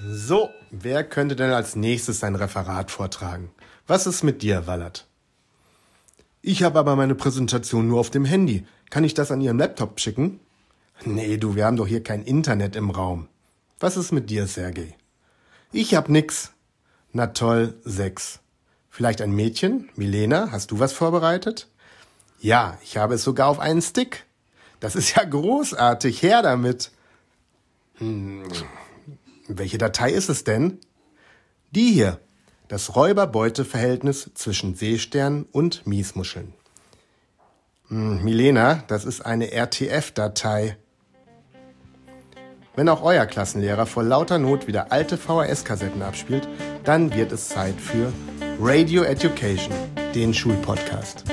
So, wer könnte denn als nächstes sein Referat vortragen? Was ist mit dir, Wallert? Ich habe aber meine Präsentation nur auf dem Handy. Kann ich das an Ihrem Laptop schicken? Nee, du, wir haben doch hier kein Internet im Raum. Was ist mit dir, Sergej? Ich hab nix. Na toll, 6. Vielleicht ein Mädchen? Milena, hast du was vorbereitet? Ja, ich habe es sogar auf einen Stick. Das ist ja großartig, her damit. Welche Datei ist es denn? Die hier, das Räuber-Beute-Verhältnis zwischen Seesternen und Miesmuscheln. Milena, das ist eine RTF-Datei. Wenn auch euer Klassenlehrer vor lauter Not wieder alte VHS-Kassetten abspielt, dann wird es Zeit für Radio Education, den Schulpodcast.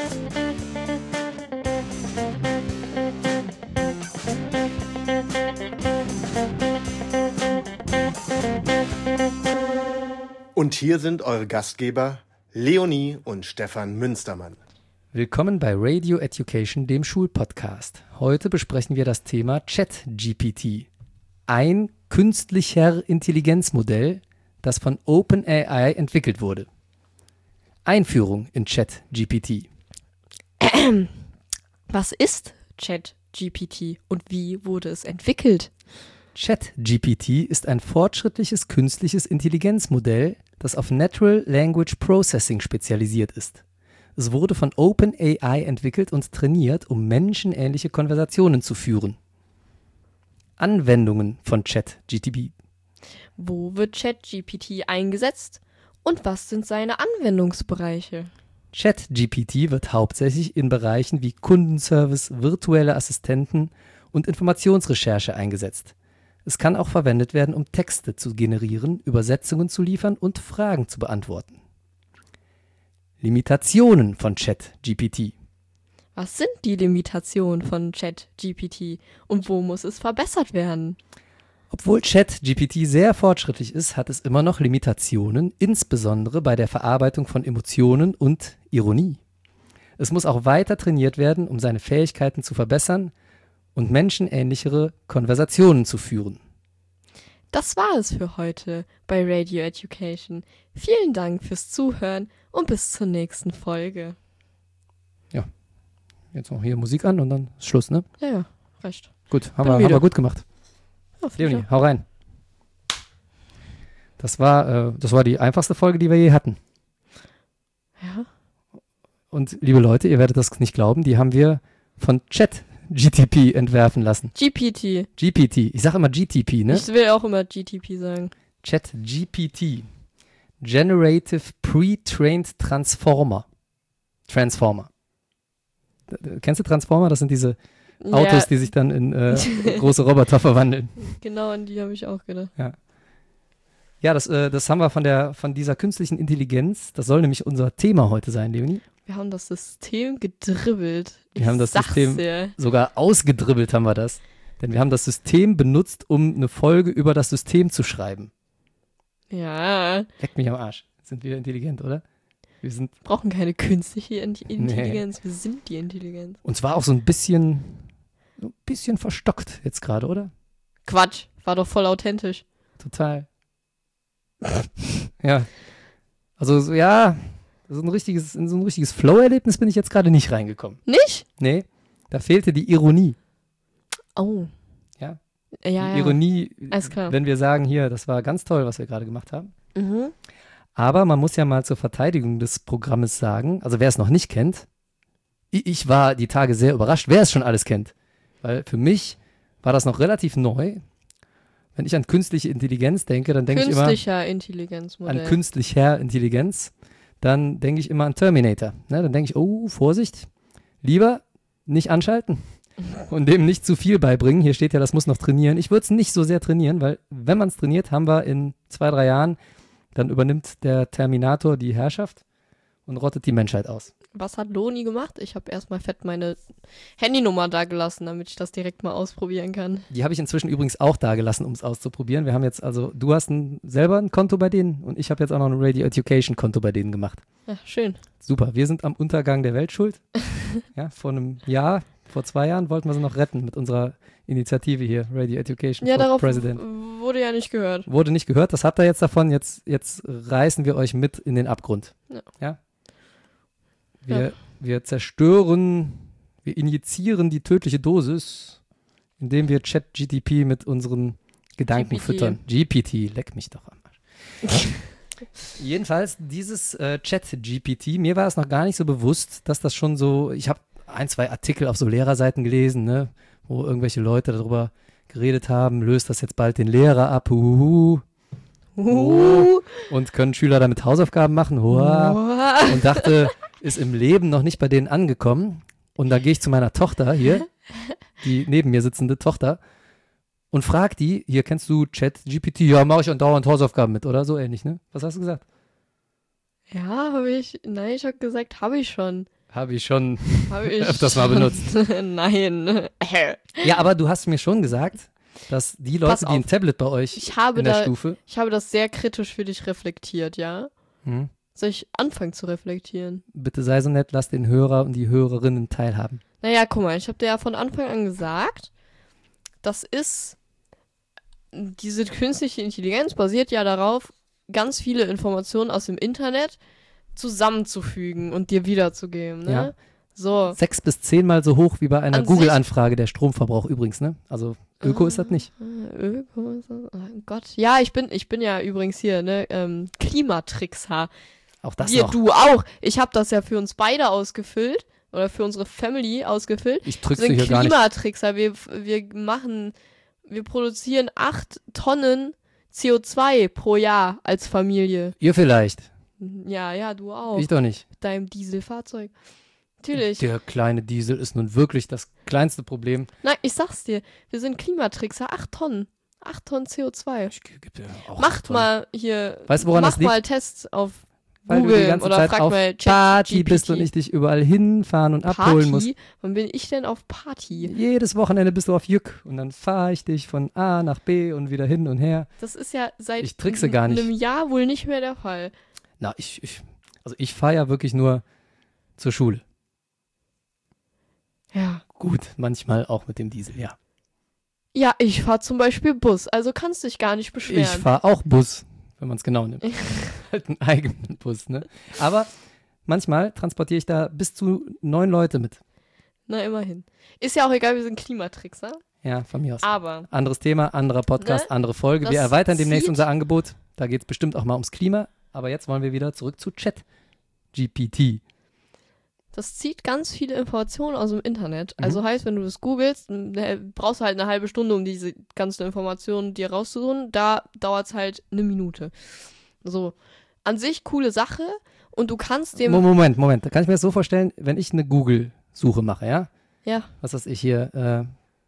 Und hier sind eure Gastgeber Leonie und Stefan Münstermann. Willkommen bei Radio Education, dem Schulpodcast. Heute besprechen wir das Thema ChatGPT. Ein künstlicher Intelligenzmodell, das von OpenAI entwickelt wurde. Einführung in ChatGPT. Was ist ChatGPT und wie wurde es entwickelt? ChatGPT ist ein fortschrittliches künstliches Intelligenzmodell, das auf Natural Language Processing spezialisiert ist. Es wurde von OpenAI entwickelt und trainiert, um menschenähnliche Konversationen zu führen. Anwendungen von ChatGPT. Wo wird ChatGPT eingesetzt und was sind seine Anwendungsbereiche? ChatGPT wird hauptsächlich in Bereichen wie Kundenservice, virtuelle Assistenten und Informationsrecherche eingesetzt. Es kann auch verwendet werden, um Texte zu generieren, Übersetzungen zu liefern und Fragen zu beantworten. Limitationen von ChatGPT. Was sind die Limitationen von ChatGPT und wo muss es verbessert werden? Obwohl ChatGPT sehr fortschrittlich ist, hat es immer noch Limitationen, insbesondere bei der Verarbeitung von Emotionen und Ironie. Es muss auch weiter trainiert werden, um seine Fähigkeiten zu verbessern und menschenähnlichere Konversationen zu führen. Das war es für heute bei Radio Education. Vielen Dank fürs Zuhören und bis zur nächsten Folge. Ja, jetzt noch hier Musik an und dann ist Schluss, ne? Ja, reicht. Gut, haben wir gut gemacht. Ja, Leonie, hau rein. Das war die einfachste Folge, die wir je hatten. Ja. Und liebe Leute, ihr werdet das nicht glauben, die haben wir von ChatGPT entwerfen lassen. GPT. Ich sage immer GTP, ne? Ich will auch immer GTP sagen. ChatGPT. Generative Pre-Trained Transformer. Kennst du Transformer? Das sind diese Autos, die sich dann in große Roboter verwandeln. Genau, an die habe ich auch gedacht. Ja, das haben wir von dieser künstlichen Intelligenz. Das soll nämlich unser Thema heute sein, Leonie. Wir haben das System gedribbelt. Wir haben das System sogar ausgedribbelt, haben wir das. Denn wir haben das System benutzt, um eine Folge über das System zu schreiben. Ja. Leck mich am Arsch. Sind wir intelligent, oder? Wir brauchen keine künstliche Intelligenz. Nee. Wir sind die Intelligenz. Und zwar auch so ein bisschen verstockt jetzt gerade, oder? Quatsch. War doch voll authentisch. Total. Ja. Also, in so ein richtiges Flow-Erlebnis bin ich jetzt gerade nicht reingekommen. Nicht? Nee, da fehlte die Ironie. Oh. Ja. Die Ironie, alles klar. Wenn wir sagen, hier, das war ganz toll, was wir gerade gemacht haben. Mhm. Aber man muss ja mal zur Verteidigung des Programmes sagen, also wer es noch nicht kennt, ich war die Tage sehr überrascht, wer es schon alles kennt. Weil für mich war das noch relativ neu. Wenn ich an künstliche Intelligenz denke, dann denke ich immer Intelligenzmodell. An künstlicher Intelligenz, dann denke ich immer an Terminator. Ne? Dann denke ich, oh, Vorsicht, lieber nicht anschalten und dem nicht zu viel beibringen. Hier steht ja, das muss noch trainieren. Ich würde es nicht so sehr trainieren, weil wenn man es trainiert, haben wir in 2-3 Jahren, dann übernimmt der Terminator die Herrschaft und rottet die Menschheit aus. Was hat Loni gemacht? Ich habe erstmal fett meine Handynummer da gelassen, damit ich das direkt mal ausprobieren kann. Die habe ich inzwischen übrigens auch da gelassen, um es auszuprobieren. Wir haben jetzt du hast selber ein Konto bei denen und ich habe jetzt auch noch ein Radio Education Konto bei denen gemacht. Ja, schön. Super, wir sind am Untergang der Welt schuld. Ja, vor einem Jahr Vor 2 Jahren wollten wir sie noch retten mit unserer Initiative hier, Radio Education Ja, for darauf President. wurde ja nicht gehört. Wurde nicht gehört, das habt ihr jetzt davon. Jetzt reißen wir euch mit in den Abgrund. Ja? Wir zerstören, wir injizieren die tödliche Dosis, indem wir ChatGPT mit unseren Gedanken GPT. füttern. GPT, leck mich doch am Arsch. Jedenfalls, dieses ChatGPT, mir war es noch gar nicht so bewusst, dass das schon so, ich habe 1, 2 Artikel auf so Lehrerseiten gelesen, ne, wo irgendwelche Leute darüber geredet haben, löst das jetzt bald den Lehrer ab, und können Schüler damit Hausaufgaben machen, und dachte, ist im Leben noch nicht bei denen angekommen. Und da gehe ich zu meiner Tochter hier, die neben mir sitzende Tochter, und frag die, hier, kennst du ChatGPT? Ja, mache ich andauernd Hausaufgaben mit, oder so ähnlich, ne? Was hast du gesagt? Ja, nein, ich habe gesagt, habe ich schon. Habe ich schon Habe ich öfters mal benutzt. Nein. Ja, aber du hast mir schon gesagt, dass die Leute, Pass die auf. ein Tablet bei euch Ich habe in der Stufe. Ich habe das sehr kritisch für dich reflektiert, ja? Hm, Soll ich anfangen zu reflektieren? bitte sei so nett, lass den Hörer und die Hörerinnen teilhaben. Naja, guck mal, ich habe dir ja von Anfang an gesagt, diese künstliche Intelligenz basiert ja darauf, ganz viele Informationen aus dem Internet zusammenzufügen und dir wiederzugeben, ne? Ja. So. 6 bis 10 Mal so hoch wie bei einer An Google-Anfrage, der Stromverbrauch übrigens, ne? Also Öko ist das nicht. Öko ist das? Oh Gott. Ja, ich bin ja übrigens hier, ne, Klimatrickser. Auch das Wir, noch. du auch. Ich habe das ja für uns beide ausgefüllt oder für unsere Family ausgefüllt. Ich drück's Wir sind hier gar nicht. Klimatrickser. Wir produzieren 8 Tonnen CO2 pro Jahr als Familie. Ihr vielleicht. Ja, du auch. Ich doch nicht. Mit deinem Dieselfahrzeug. Natürlich. Der kleine Diesel ist nun wirklich das kleinste Problem. Nein, ich sag's dir. Wir sind Klimatrickser. 8 Tonnen. 8 Tonnen CO2. Ich geb dir auch Macht davon. mal hier. Weißt du, woran das Macht liegt? mal Tests auf Weil du die Google ganze oder Zeit frag auf mal Party ChatGPT. bist und ich dich überall hinfahren und abholen muss. Party? Wann bin ich denn auf Party? Jedes Wochenende bist du auf Jück und dann fahre ich dich von A nach B und wieder hin und her. Das ist ja seit Ich trickse gar nicht. einem Jahr wohl nicht mehr der Fall. Na, ich fahre ja wirklich nur zur Schule. Ja. Gut, manchmal auch mit dem Diesel, ja. Ja, ich fahre zum Beispiel Bus, also kannst dich gar nicht beschweren. Ich fahre auch Bus, wenn man es genau nimmt. Halt einen eigenen Bus, ne? Aber manchmal transportiere ich da bis zu 9 Leute mit. Na, immerhin. Ist ja auch egal, wir sind Klimatrickser. Ja, von mir aus. Aber Anderes Thema, anderer Podcast, Ne? andere Folge. Das Wir erweitern demnächst zieht- unser Angebot. Da geht es bestimmt auch mal ums Klima. Aber jetzt wollen wir wieder zurück zu ChatGPT. das zieht ganz viele Informationen aus dem Internet. Also heißt, wenn du das googelst, brauchst du halt eine halbe Stunde, um diese ganzen Informationen dir rauszusuchen. Da dauert es halt eine Minute. So, an sich coole Sache. Und du kannst dem... Moment. Da kann ich mir das so vorstellen, wenn ich eine Google-Suche mache, ja? Ja, Was weiß ich hier,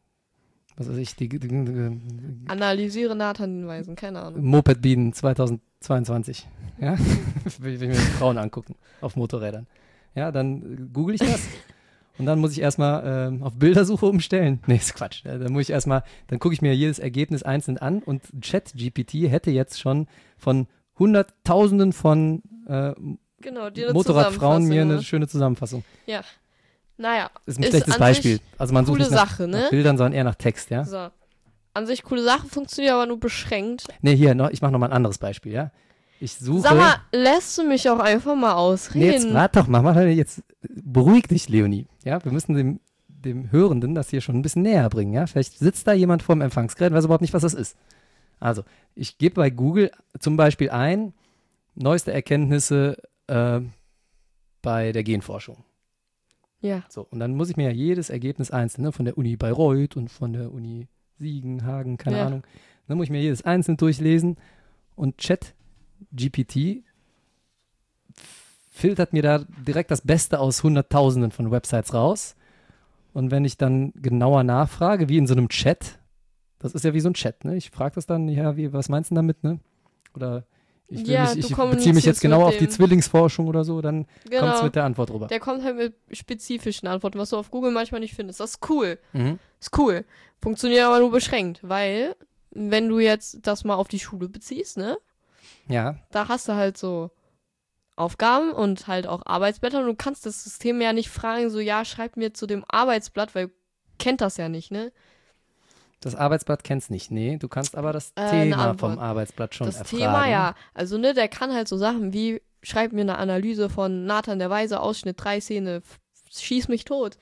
die analysiere Nathan-Hinweisen, keine Ahnung. Moped-Bienen 2022, ja? Will ich mir Frauen angucken auf Motorrädern. Ja, dann google ich das und dann muss ich erstmal auf Bildersuche umstellen. Nee, ist Quatsch. Dann muss ich erstmal, dann gucke ich mir jedes Ergebnis einzeln an und ChatGPT hätte jetzt schon von Hunderttausenden von Genau, dir eine Motorradfrauen mir eine Zusammenfassung, schöne Zusammenfassung. Ja. Naja, Ist ein Ist schlechtes an Beispiel. sich Also man sucht coole nicht nach, Sache, ne? nach Bildern, sondern eher nach Text, ja? so. An sich coole Sache, funktioniert aber nur beschränkt. Nee, hier, ich mache nochmal ein anderes Beispiel, ja? Ich suche... Sag mal, lässt du mich auch einfach mal Nee, jetzt ausreden? warte doch mal, jetzt beruhig dich, Leonie. Ja, wir müssen dem Hörenden das hier schon ein bisschen näher bringen, ja. Vielleicht sitzt da jemand vorm Empfangsgerät und weiß überhaupt nicht, was das ist. Also, ich gebe bei Google zum Beispiel ein, neueste Erkenntnisse bei der Genforschung. Ja. So, und dann muss ich mir ja jedes Ergebnis einzeln, ne, von der Uni Bayreuth und von der Uni Siegen, Hagen, keine Ja. Ahnung. Dann muss ich mir jedes einzeln durchlesen und ChatGPT filtert mir da direkt das Beste aus Hunderttausenden von Websites raus. Und wenn ich dann genauer nachfrage, wie in so einem Chat, das ist ja wie so ein Chat, ne? Ich frage das dann, ja, was meinst du damit, ne? Oder ich Ja, beziehe mich jetzt kommunizierst genau mit auf die dem- Zwillingsforschung oder so, dann kommt es Genau. mit der Antwort rüber. Der kommt halt mit spezifischen Antworten, was du auf Google manchmal nicht findest. Das ist cool. Mhm. Ist cool. Funktioniert aber nur beschränkt, weil, wenn du jetzt das mal auf die Schule beziehst, ne? Ja, Da hast du halt so Aufgaben und halt auch Arbeitsblätter und du kannst das System ja nicht fragen, so ja, schreib mir zu dem Arbeitsblatt, weil kennt das ja nicht, ne? Das Arbeitsblatt kennst nicht, nee. Du kannst aber das Eine Thema Antwort. vom Arbeitsblatt schon Das erfragen. Thema, ja. Also, ne, der kann halt so Sachen wie, schreib mir eine Analyse von Nathan der Weise, Ausschnitt 3 Szene, schieß mich tot.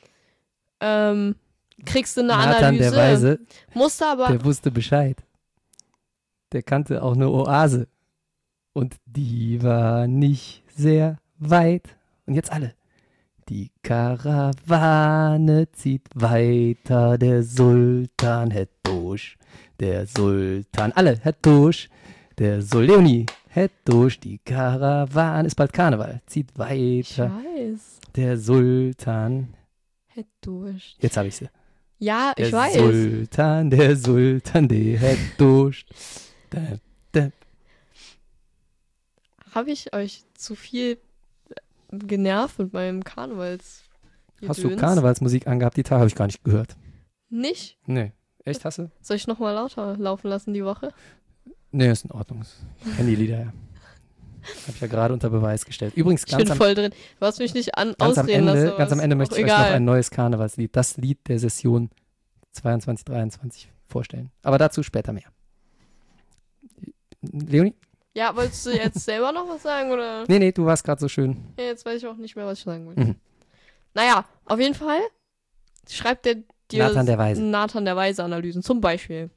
Kriegst du eine Nathan Analyse. der Weise, Musst aber, der wusste Bescheid. Der kannte auch eine Oase. Und die war nicht sehr weit. Und jetzt alle. Die Karawane zieht weiter, der Sultan het durch. Der Sultan, alle het durch. Leonie het durch. Die Karawane, ist bald Karneval, zieht ich weiter. weiß, Der Sultan, hätt durch. jetzt habe ich sie. Ja, ich Der weiß. Der Sultan, der het durch. Da. Habe ich euch zu viel genervt mit meinem Karnevals? Hast du Karnevalsmusik angehabt? Die Tage habe ich gar nicht gehört. Nicht? Nee. Echt, hast du? Soll ich nochmal lauter laufen lassen die Woche? Nee, ist in Ordnung. Ich kenne die Lieder ja. Habe ich ja gerade unter Beweis gestellt. Übrigens, Ich bin voll drin. Du hast mich nicht ausreden lassen. ganz am Ende möchte ich euch egal. noch ein neues Karnevalslied, das Lied der Session 22-23 vorstellen. Aber dazu später mehr. Leonie? Ja, wolltest du jetzt selber noch was sagen, oder? Nee, du warst gerade so schön. Ja, jetzt weiß ich auch nicht mehr, was ich sagen wollte. Mhm. Naja, auf jeden Fall schreibt der dir Nathan der Weise. Nathan der Weise Analysen, zum Beispiel.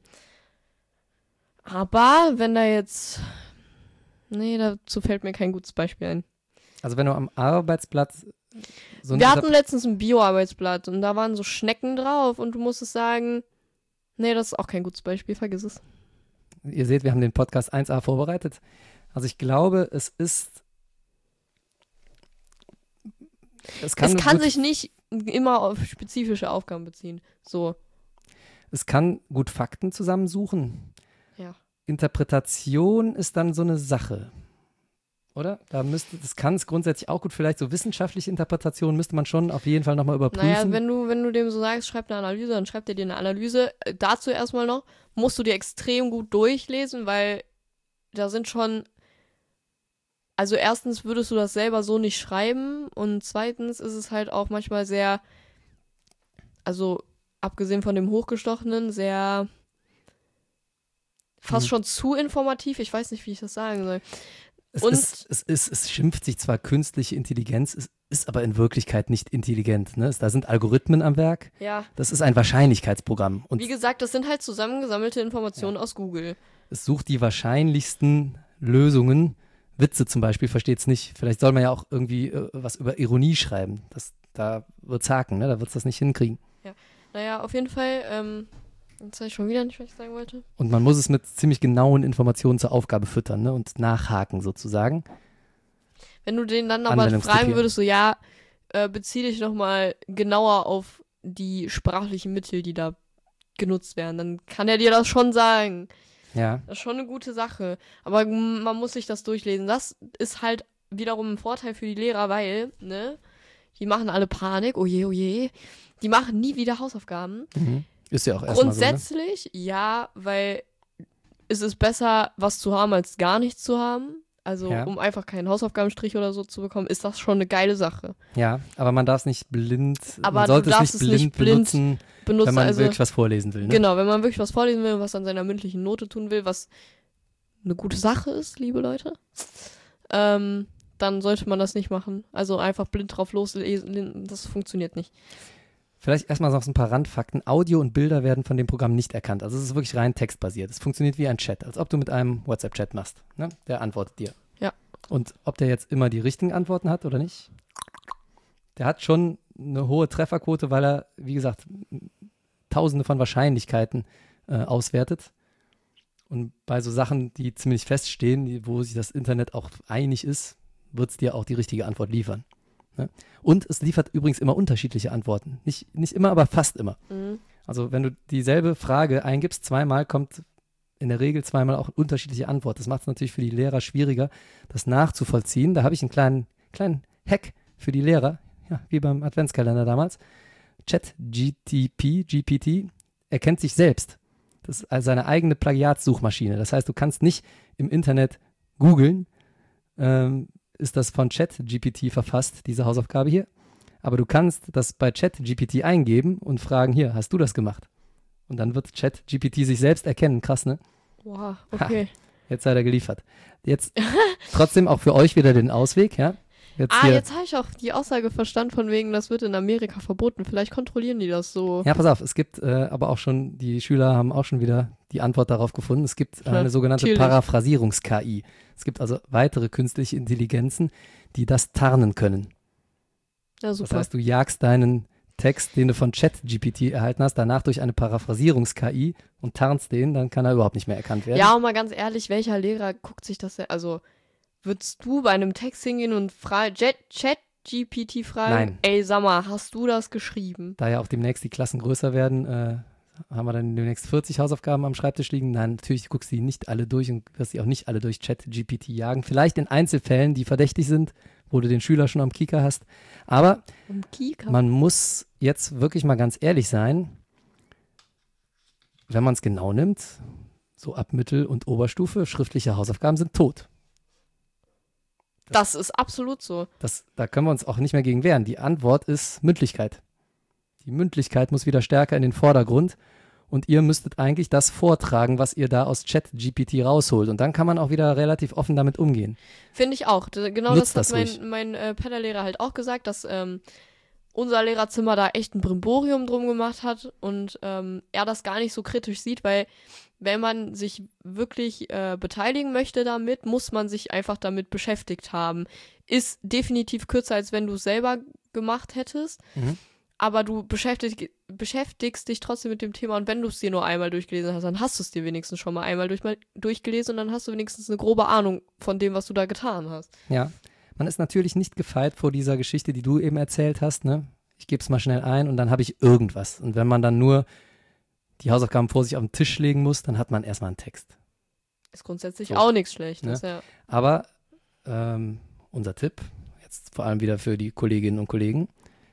Aber wenn da jetzt... Nee, dazu fällt mir kein gutes Beispiel ein. Also wenn du am Arbeitsblatt so Wir hatten letztens ein Bio-Arbeitsblatt und da waren so Schnecken drauf und du musstest sagen, nee, das ist auch kein gutes Beispiel, vergiss es. Ihr seht, wir haben den Podcast 1a vorbereitet. Also ich glaube, es kann sich nicht immer auf spezifische Aufgaben beziehen. So. Es kann gut Fakten zusammensuchen. Ja. Interpretation ist dann so eine Sache. Oder? Das kann es grundsätzlich auch gut, vielleicht so wissenschaftliche Interpretation müsste man schon auf jeden Fall nochmal überprüfen. Naja, wenn du dem so sagst, schreib eine Analyse, dann schreibt er dir eine Analyse. Dazu erstmal noch, musst du dir extrem gut durchlesen, weil da sind schon, also erstens würdest du das selber so nicht schreiben und zweitens ist es halt auch manchmal sehr, also abgesehen von dem Hochgestochenen, sehr fast schon zu informativ. Ich weiß nicht, wie ich das sagen soll. Es schimpft sich zwar künstliche Intelligenz, es ist aber in Wirklichkeit nicht intelligent. Ne? Da sind Algorithmen am Werk. Ja. Das ist ein Wahrscheinlichkeitsprogramm. Und wie gesagt, das sind halt zusammengesammelte Informationen aus Google. es sucht die wahrscheinlichsten Lösungen. Witze zum Beispiel versteht es nicht. Vielleicht soll man ja auch irgendwie was über Ironie schreiben. Da wird es haken, ne? Da wird es das nicht hinkriegen. Naja, auf jeden Fall, jetzt weiß ich schon wieder nicht, was ich sagen wollte. Und man muss es mit ziemlich genauen Informationen zur Aufgabe füttern, ne? Und nachhaken sozusagen. Wenn du den dann aber fragen würdest, so ja, bezieh dich nochmal genauer auf die sprachlichen Mittel, die da genutzt werden, dann kann er dir das schon sagen. Ja. Das ist schon eine gute Sache. Aber man muss sich das durchlesen. Das ist halt wiederum ein Vorteil für die Lehrer, weil, ne, die machen alle Panik, oh je. Die machen nie wieder Hausaufgaben. Mhm. Ist ja auch erstmal Grundsätzlich, so, ne? ja, weil es ist besser, was zu haben, als gar nichts zu haben. Also, um einfach keinen Hausaufgabenstrich oder so zu bekommen, ist das schon eine geile Sache. Ja, aber man darf es nicht blind, aber man sollte du darfst es nicht blind benutzen, wenn man also, wirklich was vorlesen will. Ne? Genau, wenn man wirklich was vorlesen will, was an seiner mündlichen Note tun will, was eine gute Sache ist, liebe Leute, dann sollte man das nicht machen. Also einfach blind drauf loslesen, das funktioniert nicht. Vielleicht erstmal noch so ein paar Randfakten. Audio und Bilder werden von dem Programm nicht erkannt. Also es ist wirklich rein textbasiert. Es funktioniert wie ein Chat, als ob du mit einem WhatsApp-Chat machst. Ne? Der antwortet dir. Ja. Und ob der jetzt immer die richtigen Antworten hat oder nicht, der hat schon eine hohe Trefferquote, weil er, wie gesagt, tausende von Wahrscheinlichkeiten auswertet. Und bei so Sachen, die ziemlich feststehen, wo sich das Internet auch einig ist, wird es dir auch die richtige Antwort liefern. Ne? Und es liefert übrigens immer unterschiedliche Antworten. Nicht immer, aber fast immer. Mhm. Also wenn du dieselbe Frage eingibst, zweimal kommt in der Regel zweimal auch unterschiedliche Antwort. Das macht es natürlich für die Lehrer schwieriger, das nachzuvollziehen. Da habe ich einen kleinen Hack für die Lehrer, ja, wie beim Adventskalender damals. GPT erkennt sich selbst. Das ist also seine eigene Plagiatssuchmaschine. Das heißt, du kannst nicht im Internet googeln, ist das von ChatGPT verfasst, diese Hausaufgabe hier. Aber du kannst das bei ChatGPT eingeben und fragen, hier, hast du das gemacht? Und dann wird ChatGPT sich selbst erkennen. Krass, ne? Wow, okay. Jetzt seid ihr geliefert. Jetzt trotzdem auch für euch wieder den Ausweg, ja? Jetzt habe ich auch die Aussage verstanden von wegen, das wird in Amerika verboten. Vielleicht kontrollieren die das so. Ja, pass auf, es gibt aber auch schon, die Schüler haben auch schon wieder die Antwort darauf gefunden. Es gibt eine sogenannte Natürlich. Paraphrasierungs-KI. Es gibt also weitere künstliche Intelligenzen, die das tarnen können. Ja, super. Das heißt, du jagst deinen Text, den du von ChatGPT erhalten hast, danach durch eine Paraphrasierungs-KI und tarnst den, dann kann er überhaupt nicht mehr erkannt werden. Ja, und mal ganz ehrlich, welcher Lehrer guckt sich das denn? Also, würdest du bei einem Text hingehen und ChatGPT fragen? Nein. Ey, sag mal, hast du das geschrieben? Da ja auch demnächst die Klassen größer werden, haben wir dann demnächst 40 Hausaufgaben am Schreibtisch liegen. Nein, natürlich guckst du die nicht alle durch und wirst sie auch nicht alle durch ChatGPT jagen. Vielleicht in Einzelfällen, die verdächtig sind, wo du den Schüler schon am Kieker hast. Aber man muss jetzt wirklich mal ganz ehrlich sein, wenn man es genau nimmt, so ab Mittel- und Oberstufe, schriftliche Hausaufgaben sind tot. Das ist absolut so. Da können wir uns auch nicht mehr gegen wehren. Die Antwort ist Mündlichkeit. Die Mündlichkeit muss wieder stärker in den Vordergrund und ihr müsstet eigentlich das vortragen, was ihr da aus ChatGPT rausholt. Und dann kann man auch wieder relativ offen damit umgehen. Finde ich auch. Genau Nutzt das hat das ruhig. mein Pedal-Lehrer halt auch gesagt, dass unser Lehrerzimmer da echt ein Brimborium drum gemacht hat und er das gar nicht so kritisch sieht, weil wenn man sich wirklich beteiligen möchte damit, muss man sich einfach damit beschäftigt haben. Ist definitiv kürzer, als wenn du es selber gemacht hättest. Mhm. Aber du beschäftigst dich trotzdem mit dem Thema und wenn du es dir nur einmal durchgelesen hast, dann hast du es dir wenigstens schon mal einmal durchgelesen und dann hast du wenigstens eine grobe Ahnung von dem, was du da getan hast. Ja, man ist natürlich nicht gefeit vor dieser Geschichte, die du eben erzählt hast, ne? Ich gebe es mal schnell ein und dann habe ich irgendwas. Und wenn man dann nur die Hausaufgaben vor sich auf den Tisch legen muss, dann hat man erstmal einen Text. Ist grundsätzlich So. auch nichts Schlechtes, Ne? ja. Aber unser Tipp, jetzt vor allem wieder für die Kolleginnen und Kollegen,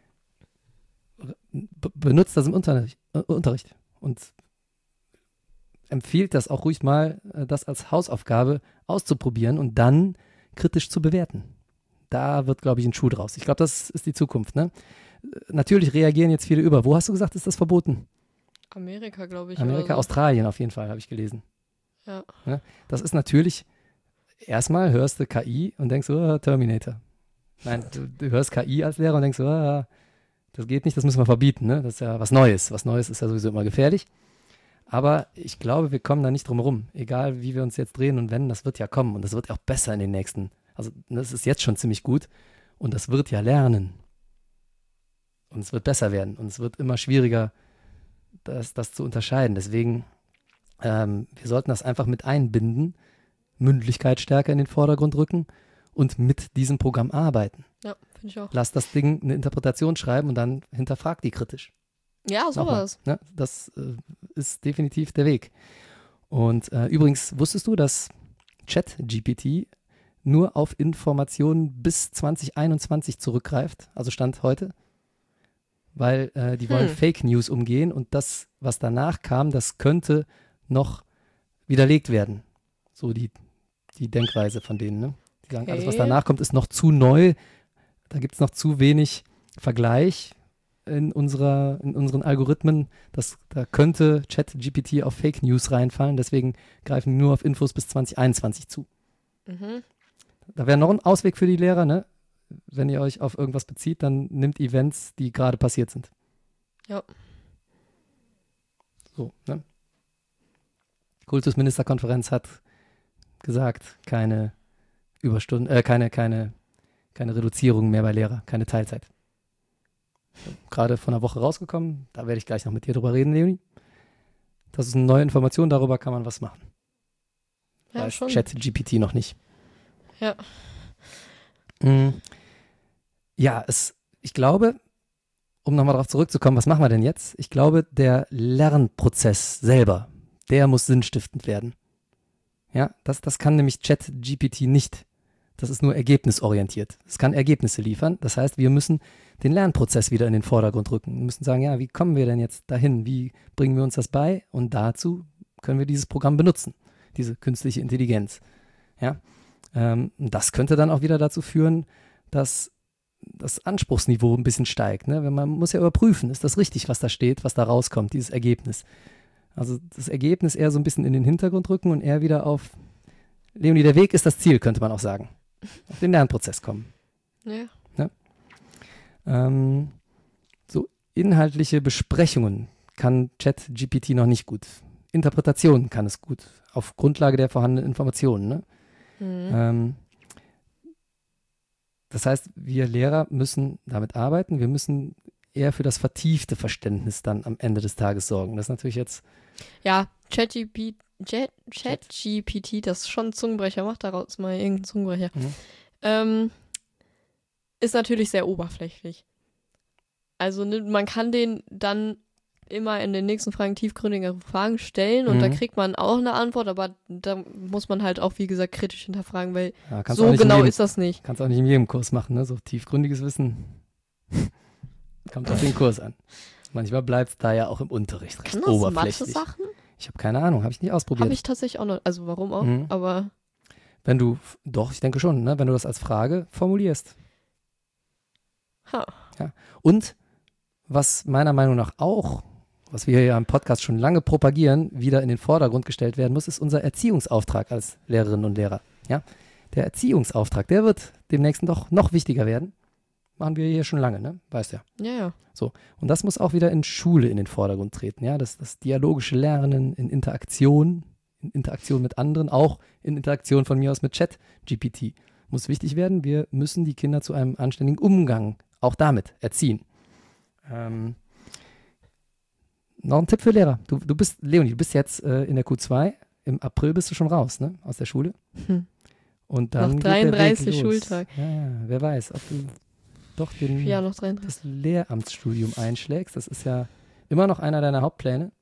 benutzt das im Unterricht und empfiehlt das auch ruhig mal, das als Hausaufgabe auszuprobieren und dann kritisch zu bewerten. Da wird, glaube ich, ein Schuh draus. Ich glaube, das ist die Zukunft. Ne? Natürlich reagieren jetzt viele über. Wo hast du gesagt, ist das verboten? Amerika, glaube ich. Amerika, oder so. Australien auf jeden Fall, habe ich gelesen. Ja. Ne? Das ist natürlich, erstmal hörst du KI und denkst, oh, Terminator. Nein, du hörst KI als Lehrer und denkst, oh, das geht nicht, das müssen wir verbieten. Ne? Das ist ja was Neues. Was Neues ist ja sowieso immer gefährlich. Aber ich glaube, wir kommen da nicht drum herum. Egal, wie wir uns jetzt drehen und wenden, das wird ja kommen. Und das wird auch besser in den nächsten. Also das ist jetzt schon ziemlich gut. Und das wird ja lernen. Und es wird besser werden. Und es wird immer schwieriger, das zu unterscheiden. Deswegen, wir sollten das einfach mit einbinden, Mündlichkeit stärker in den Vordergrund rücken und mit diesem Programm arbeiten. Ja, finde ich auch. Lass das Ding eine Interpretation schreiben und dann hinterfrag die kritisch. Ja, sowas. Ne? Das ist definitiv der Weg. Und übrigens, wusstest du, dass ChatGPT nur auf Informationen bis 2021 zurückgreift, also Stand heute? Weil die wollen Fake News umgehen und das, was danach kam, das könnte noch widerlegt werden. So die Denkweise von denen. Ne? Die sagen, alles, was danach kommt, ist noch zu neu. Da gibt es noch zu wenig Vergleich in unseren Algorithmen. Da könnte ChatGPT auf Fake News reinfallen. Deswegen greifen die nur auf Infos bis 2021 zu. Mhm. Da wäre noch ein Ausweg für die Lehrer, ne? Wenn ihr euch auf irgendwas bezieht, dann nimmt Events, die gerade passiert sind. Ja. So, ne? Kultusministerkonferenz hat gesagt, keine Überstunden, keine Reduzierung mehr bei Lehrer, keine Teilzeit. Gerade von einer Woche rausgekommen, da werde ich gleich noch mit dir drüber reden, Leonie. Das ist eine neue Information, darüber kann man was machen. Ja, Weiß schon. ChatGPT noch nicht. Ja. Ja, ich glaube, um nochmal darauf zurückzukommen, was machen wir denn jetzt? Ich glaube, der Lernprozess selber, der muss sinnstiftend werden. Ja, das kann nämlich ChatGPT nicht. Das ist nur ergebnisorientiert. Es kann Ergebnisse liefern. Das heißt, wir müssen den Lernprozess wieder in den Vordergrund rücken. Wir müssen sagen, ja, wie kommen wir denn jetzt dahin? Wie bringen wir uns das bei? Und dazu können wir dieses Programm benutzen, diese künstliche Intelligenz. Ja, Das könnte dann auch wieder dazu führen, dass das Anspruchsniveau ein bisschen steigt. Ne? Man muss ja überprüfen, ist das richtig, was da steht, was da rauskommt, dieses Ergebnis. Also das Ergebnis eher so ein bisschen in den Hintergrund rücken und eher wieder auf, Leonie, der Weg ist das Ziel, könnte man auch sagen. Auf den Lernprozess kommen. Ja. Ne? So inhaltliche Besprechungen kann ChatGPT noch nicht gut. Interpretationen kann es gut, auf Grundlage der vorhandenen Informationen. Ne? Das heißt, wir Lehrer müssen damit arbeiten, wir müssen eher für das vertiefte Verständnis dann am Ende des Tages sorgen. Das ist natürlich jetzt... Ja, ChatGPT, das ist schon ein Zungenbrecher, mach daraus mal irgendeinen Zungenbrecher. Ist natürlich sehr oberflächlich. Also man kann den dann immer in den nächsten Fragen tiefgründigere Fragen stellen und da kriegt man auch eine Antwort, aber da muss man halt auch, wie gesagt, kritisch hinterfragen, weil so genau ist das nicht. Kannst auch nicht in jedem Kurs machen, ne? So tiefgründiges Wissen kommt auf den Kurs an. Manchmal bleibt es da ja auch im Unterricht recht oberflächlich. Mathe-Sachen? Ich habe keine Ahnung, habe ich nicht ausprobiert. Habe ich tatsächlich auch noch, also warum auch, aber... Wenn du, doch, ich denke schon, ne? Wenn du das als Frage formulierst. Ja. Und was meiner Meinung nach auch, was wir ja im Podcast schon lange propagieren, wieder in den Vordergrund gestellt werden muss, ist unser Erziehungsauftrag als Lehrerinnen und Lehrer. Ja? Der Erziehungsauftrag, der wird demnächst doch noch wichtiger werden. Machen wir hier schon lange, ne? Weißt ja. Ja. So. Und das muss auch wieder in Schule in den Vordergrund treten. Ja? Das dialogische Lernen in Interaktion mit anderen, auch in Interaktion von mir aus mit ChatGPT muss wichtig werden. Wir müssen die Kinder zu einem anständigen Umgang auch damit erziehen. Noch ein Tipp für Lehrer. Du bist, Leonie, du bist jetzt in der Q2. Im April bist du schon raus, ne? Aus der Schule. Und dann noch 33 Schultag. Ja, wer weiß, ob du doch noch 33. Das Lehramtsstudium einschlägst. Das ist ja immer noch einer deiner Hauptpläne.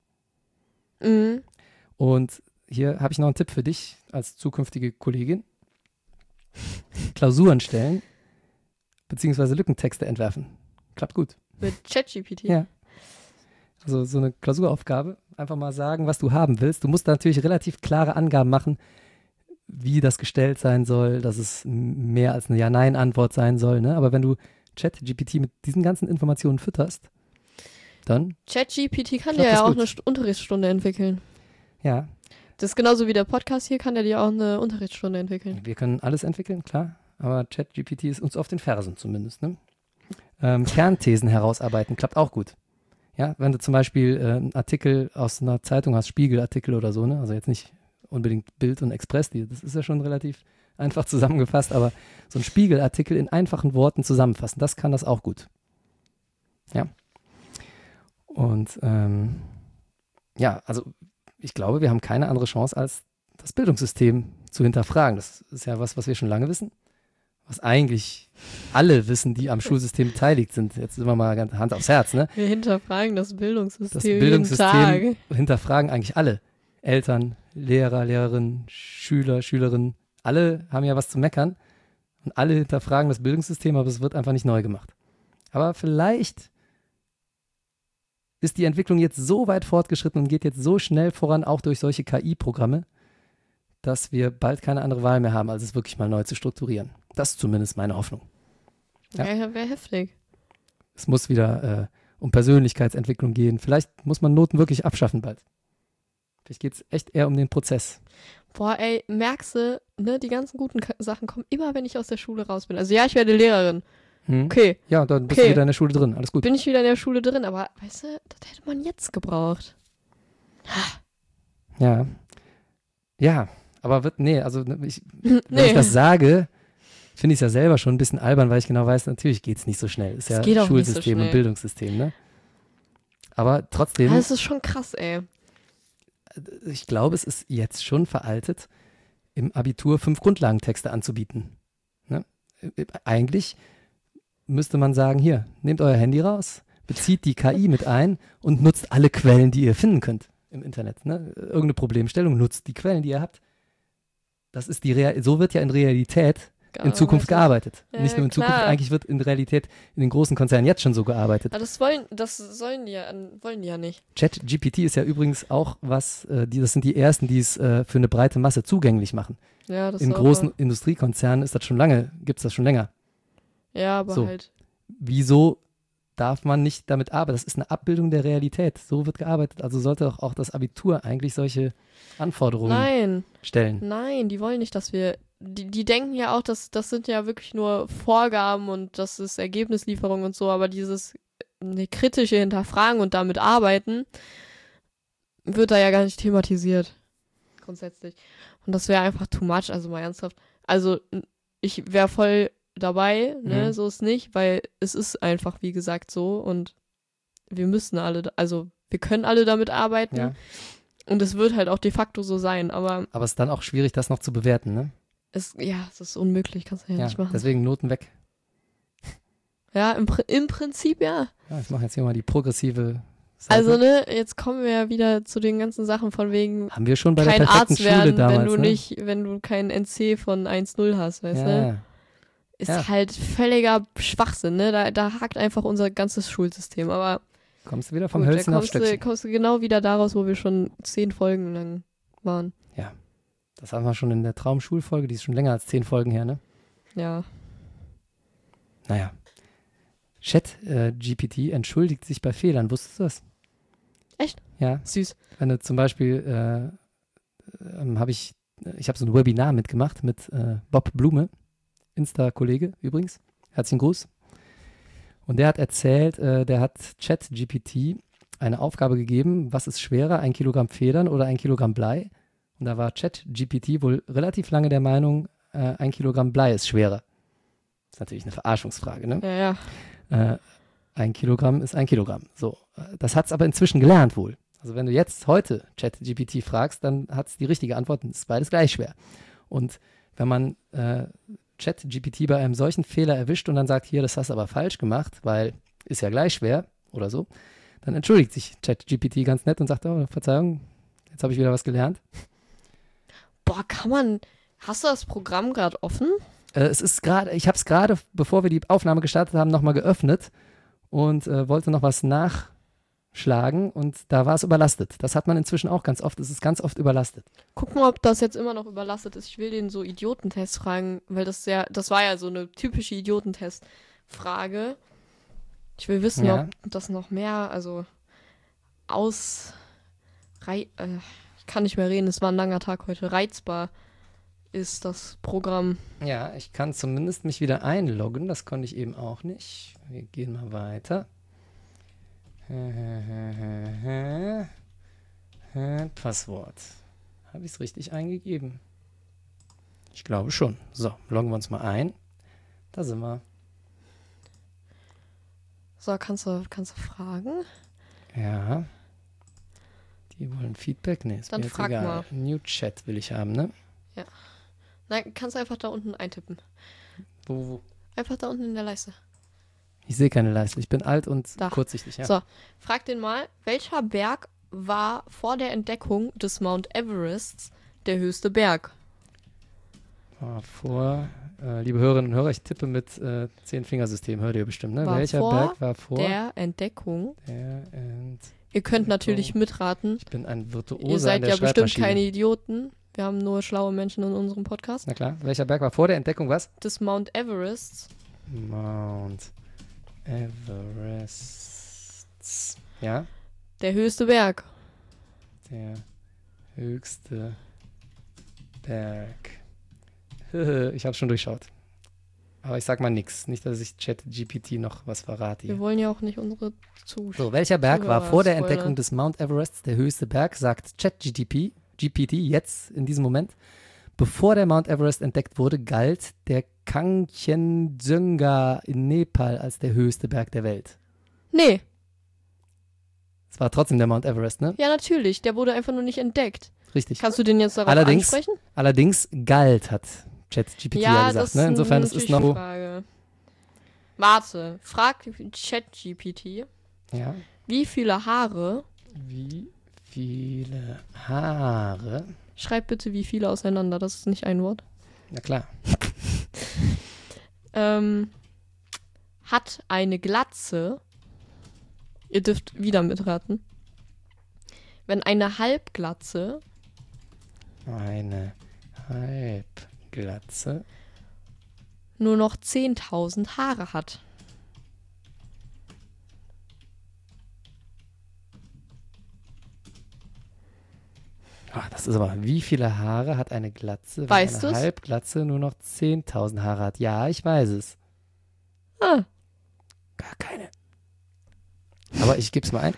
Und hier habe ich noch einen Tipp für dich als zukünftige Kollegin. Klausuren stellen, beziehungsweise Lückentexte entwerfen. Klappt gut. Mit ChatGPT? Ja. Also so eine Klausuraufgabe, einfach mal sagen, was du haben willst. Du musst da natürlich relativ klare Angaben machen, wie das gestellt sein soll, dass es mehr als eine Ja-Nein-Antwort sein soll. Ne? Aber wenn du ChatGPT mit diesen ganzen Informationen fütterst, dann... ChatGPT kann dir ja auch eine Unterrichtsstunde entwickeln. Ja. Das ist genauso wie der Podcast hier, kann der dir auch eine Unterrichtsstunde entwickeln. Wir können alles entwickeln, klar. Aber ChatGPT ist uns auf den Fersen zumindest. Ne? Kernthesen herausarbeiten, klappt auch gut. Ja, wenn du zum Beispiel einen Artikel aus einer Zeitung hast, Spiegelartikel oder so, ne? Also jetzt nicht unbedingt Bild und Express, das ist ja schon relativ einfach zusammengefasst, aber so ein Spiegelartikel in einfachen Worten zusammenfassen, das kann das auch gut. Ja. Und also ich glaube, wir haben keine andere Chance, als das Bildungssystem zu hinterfragen. Das ist ja was wir schon lange wissen. Was eigentlich alle wissen, die am Schulsystem beteiligt sind. Jetzt sind wir mal ganz Hand aufs Herz, ne? Wir hinterfragen das Bildungssystem. Das Bildungssystem hinterfragen eigentlich alle. Eltern, Lehrer, Lehrerinnen, Schüler, Schülerinnen. Alle haben ja was zu meckern. Und alle hinterfragen das Bildungssystem, aber es wird einfach nicht neu gemacht. Aber vielleicht ist die Entwicklung jetzt so weit fortgeschritten und geht jetzt so schnell voran, auch durch solche KI-Programme, dass wir bald keine andere Wahl mehr haben, als es wirklich mal neu zu strukturieren. Das ist zumindest meine Hoffnung. Ja, wäre heftig. Es muss wieder um Persönlichkeitsentwicklung gehen. Vielleicht muss man Noten wirklich abschaffen bald. Vielleicht geht es echt eher um den Prozess. Boah, ey, merkst du, ne, die ganzen guten Sachen kommen immer, wenn ich aus der Schule raus bin. Also ja, ich werde Lehrerin. Okay. Ja, dann bist du wieder in der Schule drin. Alles gut. Bin ich wieder in der Schule drin, aber weißt du, das hätte man jetzt gebraucht. Ja. Ja, aber wenn ich das sage, finde ich es ja selber schon ein bisschen albern, weil ich genau weiß, natürlich geht es nicht so schnell. Ist ja Schulsystem und Bildungssystem, ne? Aber trotzdem. Das ist schon krass, ey. Ich glaube, es ist jetzt schon veraltet, im Abitur 5 Grundlagentexte anzubieten. Ne? Eigentlich müsste man sagen, hier, nehmt euer Handy raus, bezieht die KI mit ein und nutzt alle Quellen, die ihr finden könnt im Internet. Ne? Irgendeine Problemstellung, nutzt die Quellen, die ihr habt. Das ist so wird ja in Realität in Zukunft gearbeitet. Ja, Nicht nur in Zukunft, klar. eigentlich wird in Realität in den großen Konzernen jetzt schon so gearbeitet. Aber wollen die ja nicht. ChatGPT ist ja übrigens auch was, das sind die ersten, die es für eine breite Masse zugänglich machen. Ja, das In ist auch großen wahr. Industriekonzernen gibt es das schon länger. Ja, aber So. halt. Wieso darf man nicht damit arbeiten? Das ist eine Abbildung der Realität. So wird gearbeitet. Also sollte auch das Abitur eigentlich solche Anforderungen stellen. Nein, die wollen nicht, dass wir. Die denken ja auch, das sind ja wirklich nur Vorgaben und das ist Ergebnislieferung und so, aber dieses eine kritische Hinterfragen und damit arbeiten wird da ja gar nicht thematisiert. Grundsätzlich. Und das wäre einfach too much, also mal ernsthaft. Also ich wäre voll dabei, ne, so ist nicht, weil es ist einfach, wie gesagt, so und wir müssen alle, also wir können alle damit arbeiten Ja. und es wird halt auch de facto so sein, aber Aber es ist dann auch schwierig, das noch zu bewerten, ne? es ist unmöglich, kannst du ja nicht machen. Deswegen Noten weg. Ja, im Prinzip ja. Ja, ich mache jetzt hier mal die progressive Seite. Also, ne, jetzt kommen wir ja wieder zu den ganzen Sachen von wegen Haben wir schon bei kein der perfekten Arzt Schule werden, damals, wenn du kein NC von 1,0 hast, weißt du? ja. Ist Ja. halt völliger Schwachsinn, ne? Da hakt einfach unser ganzes Schulsystem. Aber Kommst du wieder vom gut, Hölzchen da aufs Stöckchen. kommst du genau wieder daraus, wo wir schon 10 Folgen lang waren. Das haben wir schon in der Traumschulfolge, die ist schon länger als 10 Folgen her, ne? Ja. Naja. ChatGPT entschuldigt sich bei Fehlern. Wusstest du das? Echt? Ja. Süß. Wenn du zum Beispiel, ich habe so ein Webinar mitgemacht mit Bob Blume, Insta-Kollege übrigens. Herzlichen Gruß. Und der hat erzählt, der hat ChatGPT eine Aufgabe gegeben, was ist schwerer, 1 Kilogramm Federn oder 1 Kilogramm Blei? Und da war ChatGPT wohl relativ lange der Meinung, 1 Kilogramm Blei ist schwerer. Das ist natürlich eine Verarschungsfrage, ne? Ja, ja. 1 Kilogramm ist 1 Kilogramm. So, das hat es aber inzwischen gelernt wohl. Also wenn du jetzt heute ChatGPT fragst, dann hat es die richtige Antwort, es ist beides gleich schwer. Und wenn man ChatGPT bei einem solchen Fehler erwischt und dann sagt, hier, das hast du aber falsch gemacht, weil ist ja gleich schwer oder so, dann entschuldigt sich ChatGPT ganz nett und sagt, oh, Verzeihung, jetzt habe ich wieder was gelernt. Boah, hast du das Programm gerade offen? Es ist gerade, ich habe es gerade, bevor wir die Aufnahme gestartet haben, nochmal geöffnet und wollte noch was nachschlagen und da war es überlastet. Das hat man inzwischen auch ganz oft, es ist ganz oft überlastet. Guck mal, ob das jetzt immer noch überlastet ist. Ich will den so Idiotentests fragen, weil das war ja so eine typische Idiotentest-Frage. Ich will wissen, Ja. ob das noch mehr, also ich kann nicht mehr reden, es war ein langer Tag heute, reizbar ist das Programm. Ja, ich kann zumindest mich wieder einloggen, das konnte ich eben auch nicht. Wir gehen mal weiter. Passwort. Habe ich es richtig eingegeben? Ich glaube schon. So, loggen wir uns mal ein. Da sind wir. So, kannst du fragen? Ja. Die wollen Feedback? Nee, ist Dann mir jetzt frag egal. mal. New Chat will ich haben, ne? Nein, kannst du einfach da unten eintippen. Wo? Einfach da unten in der Leiste. Ich sehe keine Leiste. Ich bin alt und Da. kurzsichtig. Ja. So, frag den mal, welcher Berg war vor der Entdeckung des Mount Everests der höchste Berg? Liebe Hörerinnen und Hörer, ich tippe mit 10-Fingersystem, hört ihr bestimmt, ne? War Welcher vor Berg war vor Der Entdeckung. der Ihr könnt natürlich mitraten. Ich bin ein Virtuose Ihr seid an der ja bestimmt Schreibmaschine. keine Idioten. Wir haben nur schlaue Menschen in unserem Podcast. Na klar. Welcher Berg war vor der Entdeckung was? Des Mount Everests. Mount Everest. Ja, Der höchste Berg. der höchste Berg. Ich habe schon durchschaut. Aber ich sag mal nichts. Nicht, dass ich ChatGPT noch was verrate Wir hier. wollen ja auch nicht unsere Zuschauer. So, welcher Berg war Zuhörer vor der spoilern. Entdeckung des Mount Everests der höchste Berg, sagt GPT jetzt in diesem Moment. Bevor der Mount Everest entdeckt wurde, galt der Kangchenjunga in Nepal als der höchste Berg der Welt. Nee, Es war trotzdem der Mount Everest, ne? ja natürlich. Der wurde einfach nur nicht entdeckt. Richtig. Kannst du den jetzt darauf Allerdings- ansprechen? Allerdings galt, hat ChatGPT ja gesagt. das Ne? Insofern ist es natürlich noch. die Frage. Warte, frag ChatGPT, Ja. wie viele Haare, Wie viele Haare? schreib bitte wie viele auseinander, das ist nicht ein Wort. Na klar. Hat eine Glatze. Ihr dürft wieder mitraten. Wenn eine Halbglatze Eine Halbglatze. nur noch 10.000 Haare hat. Das ist aber, wie viele Haare hat eine Glatze, wenn Weißt eine du's? Halbglatze nur noch 10.000 Haare hat? Ja, ich weiß es. Ah, Gar keine. Aber ich gebe es mal ein.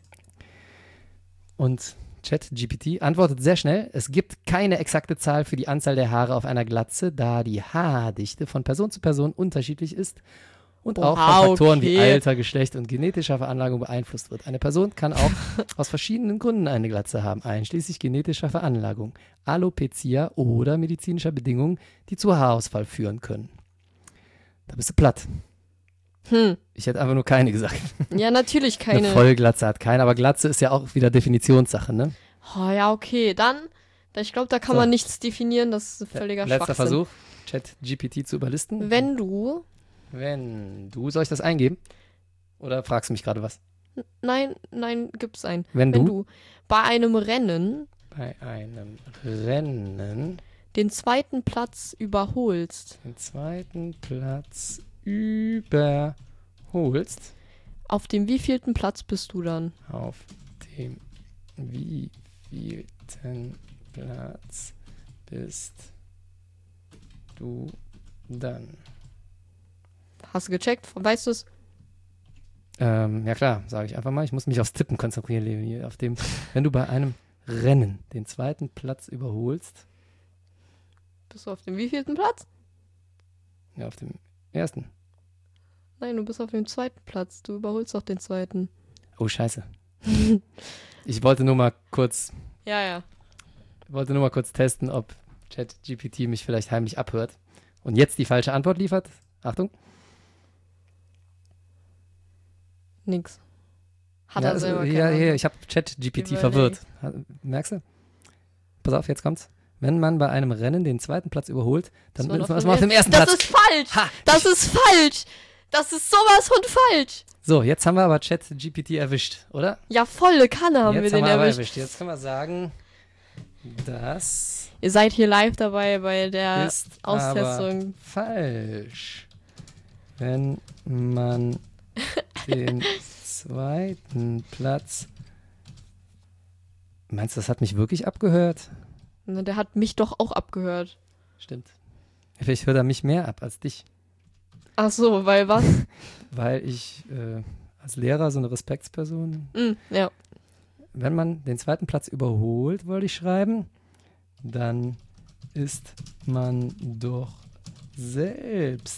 Und ChatGPT antwortet sehr schnell, es gibt keine exakte Zahl für die Anzahl der Haare auf einer Glatze, da die Haardichte von Person zu Person unterschiedlich ist und auch von Faktoren wie okay. Alter, Geschlecht und genetischer Veranlagung beeinflusst wird. Eine Person kann auch aus verschiedenen Gründen eine Glatze haben, einschließlich genetischer Veranlagung, Alopecia oder medizinischer Bedingungen, die zu Haarausfall führen können. Da bist du platt. Ich hätte einfach nur keine gesagt. Ja, natürlich Eine keine. Vollglatze hat keine, aber Glatze ist ja auch wieder Definitionssache, ne? Oh, ja, okay. Dann, ich glaube, da kann So. man nichts definieren. Das ist völliger Letzter Schwachsinn. Versuch, ChatGPT zu überlisten. Wenn du, Soll ich das eingeben? Oder fragst du mich gerade was? nein, gibt's ein. Wenn Wenn du du bei einem Rennen bei einem Rennen den zweiten Platz überholst, den zweiten Platz überholst, auf dem wievielten Platz bist du dann? auf dem wievielten Platz bist du dann? Hast du gecheckt? Weißt du es? Ja klar, sage ich einfach mal. Ich muss mich aufs Tippen konzentrieren, Leonie. Wenn du bei einem Rennen den zweiten Platz überholst, Bist du auf dem wievielten Platz? ja, auf dem ersten. Nein, du bist auf dem zweiten Platz. Du überholst doch den zweiten. Oh, scheiße. Ich wollte nur mal kurz Ja. testen, ob ChatGPT mich vielleicht heimlich abhört und jetzt die falsche Antwort liefert. Achtung. Nix. Hat Ja, er selber keine ja, Ahnung. ich habe ChatGPT Überleg. verwirrt. Merkst du? Pass auf, jetzt kommt's. Wenn man bei einem Rennen den zweiten Platz überholt, dann ist man auf dem ersten Das Platz. ist falsch! Ha! Das ist falsch! Das ist sowas von falsch! So, jetzt haben wir aber ChatGPT erwischt, oder? Ja, volle Kanne haben wir Jetzt den haben wir aber erwischt. Jetzt können wir sagen, das Ihr seid hier live dabei bei der ist Austestung. aber falsch. Wenn man den zweiten Platz... Meinst du, das hat mich wirklich abgehört? Na, der hat mich doch auch abgehört. Stimmt. Vielleicht hört er mich mehr ab als dich. Ach so, weil was? Weil ich als Lehrer so eine Respektsperson... Ja. Wenn man den zweiten Platz überholt, wollte ich schreiben, dann ist man doch selbst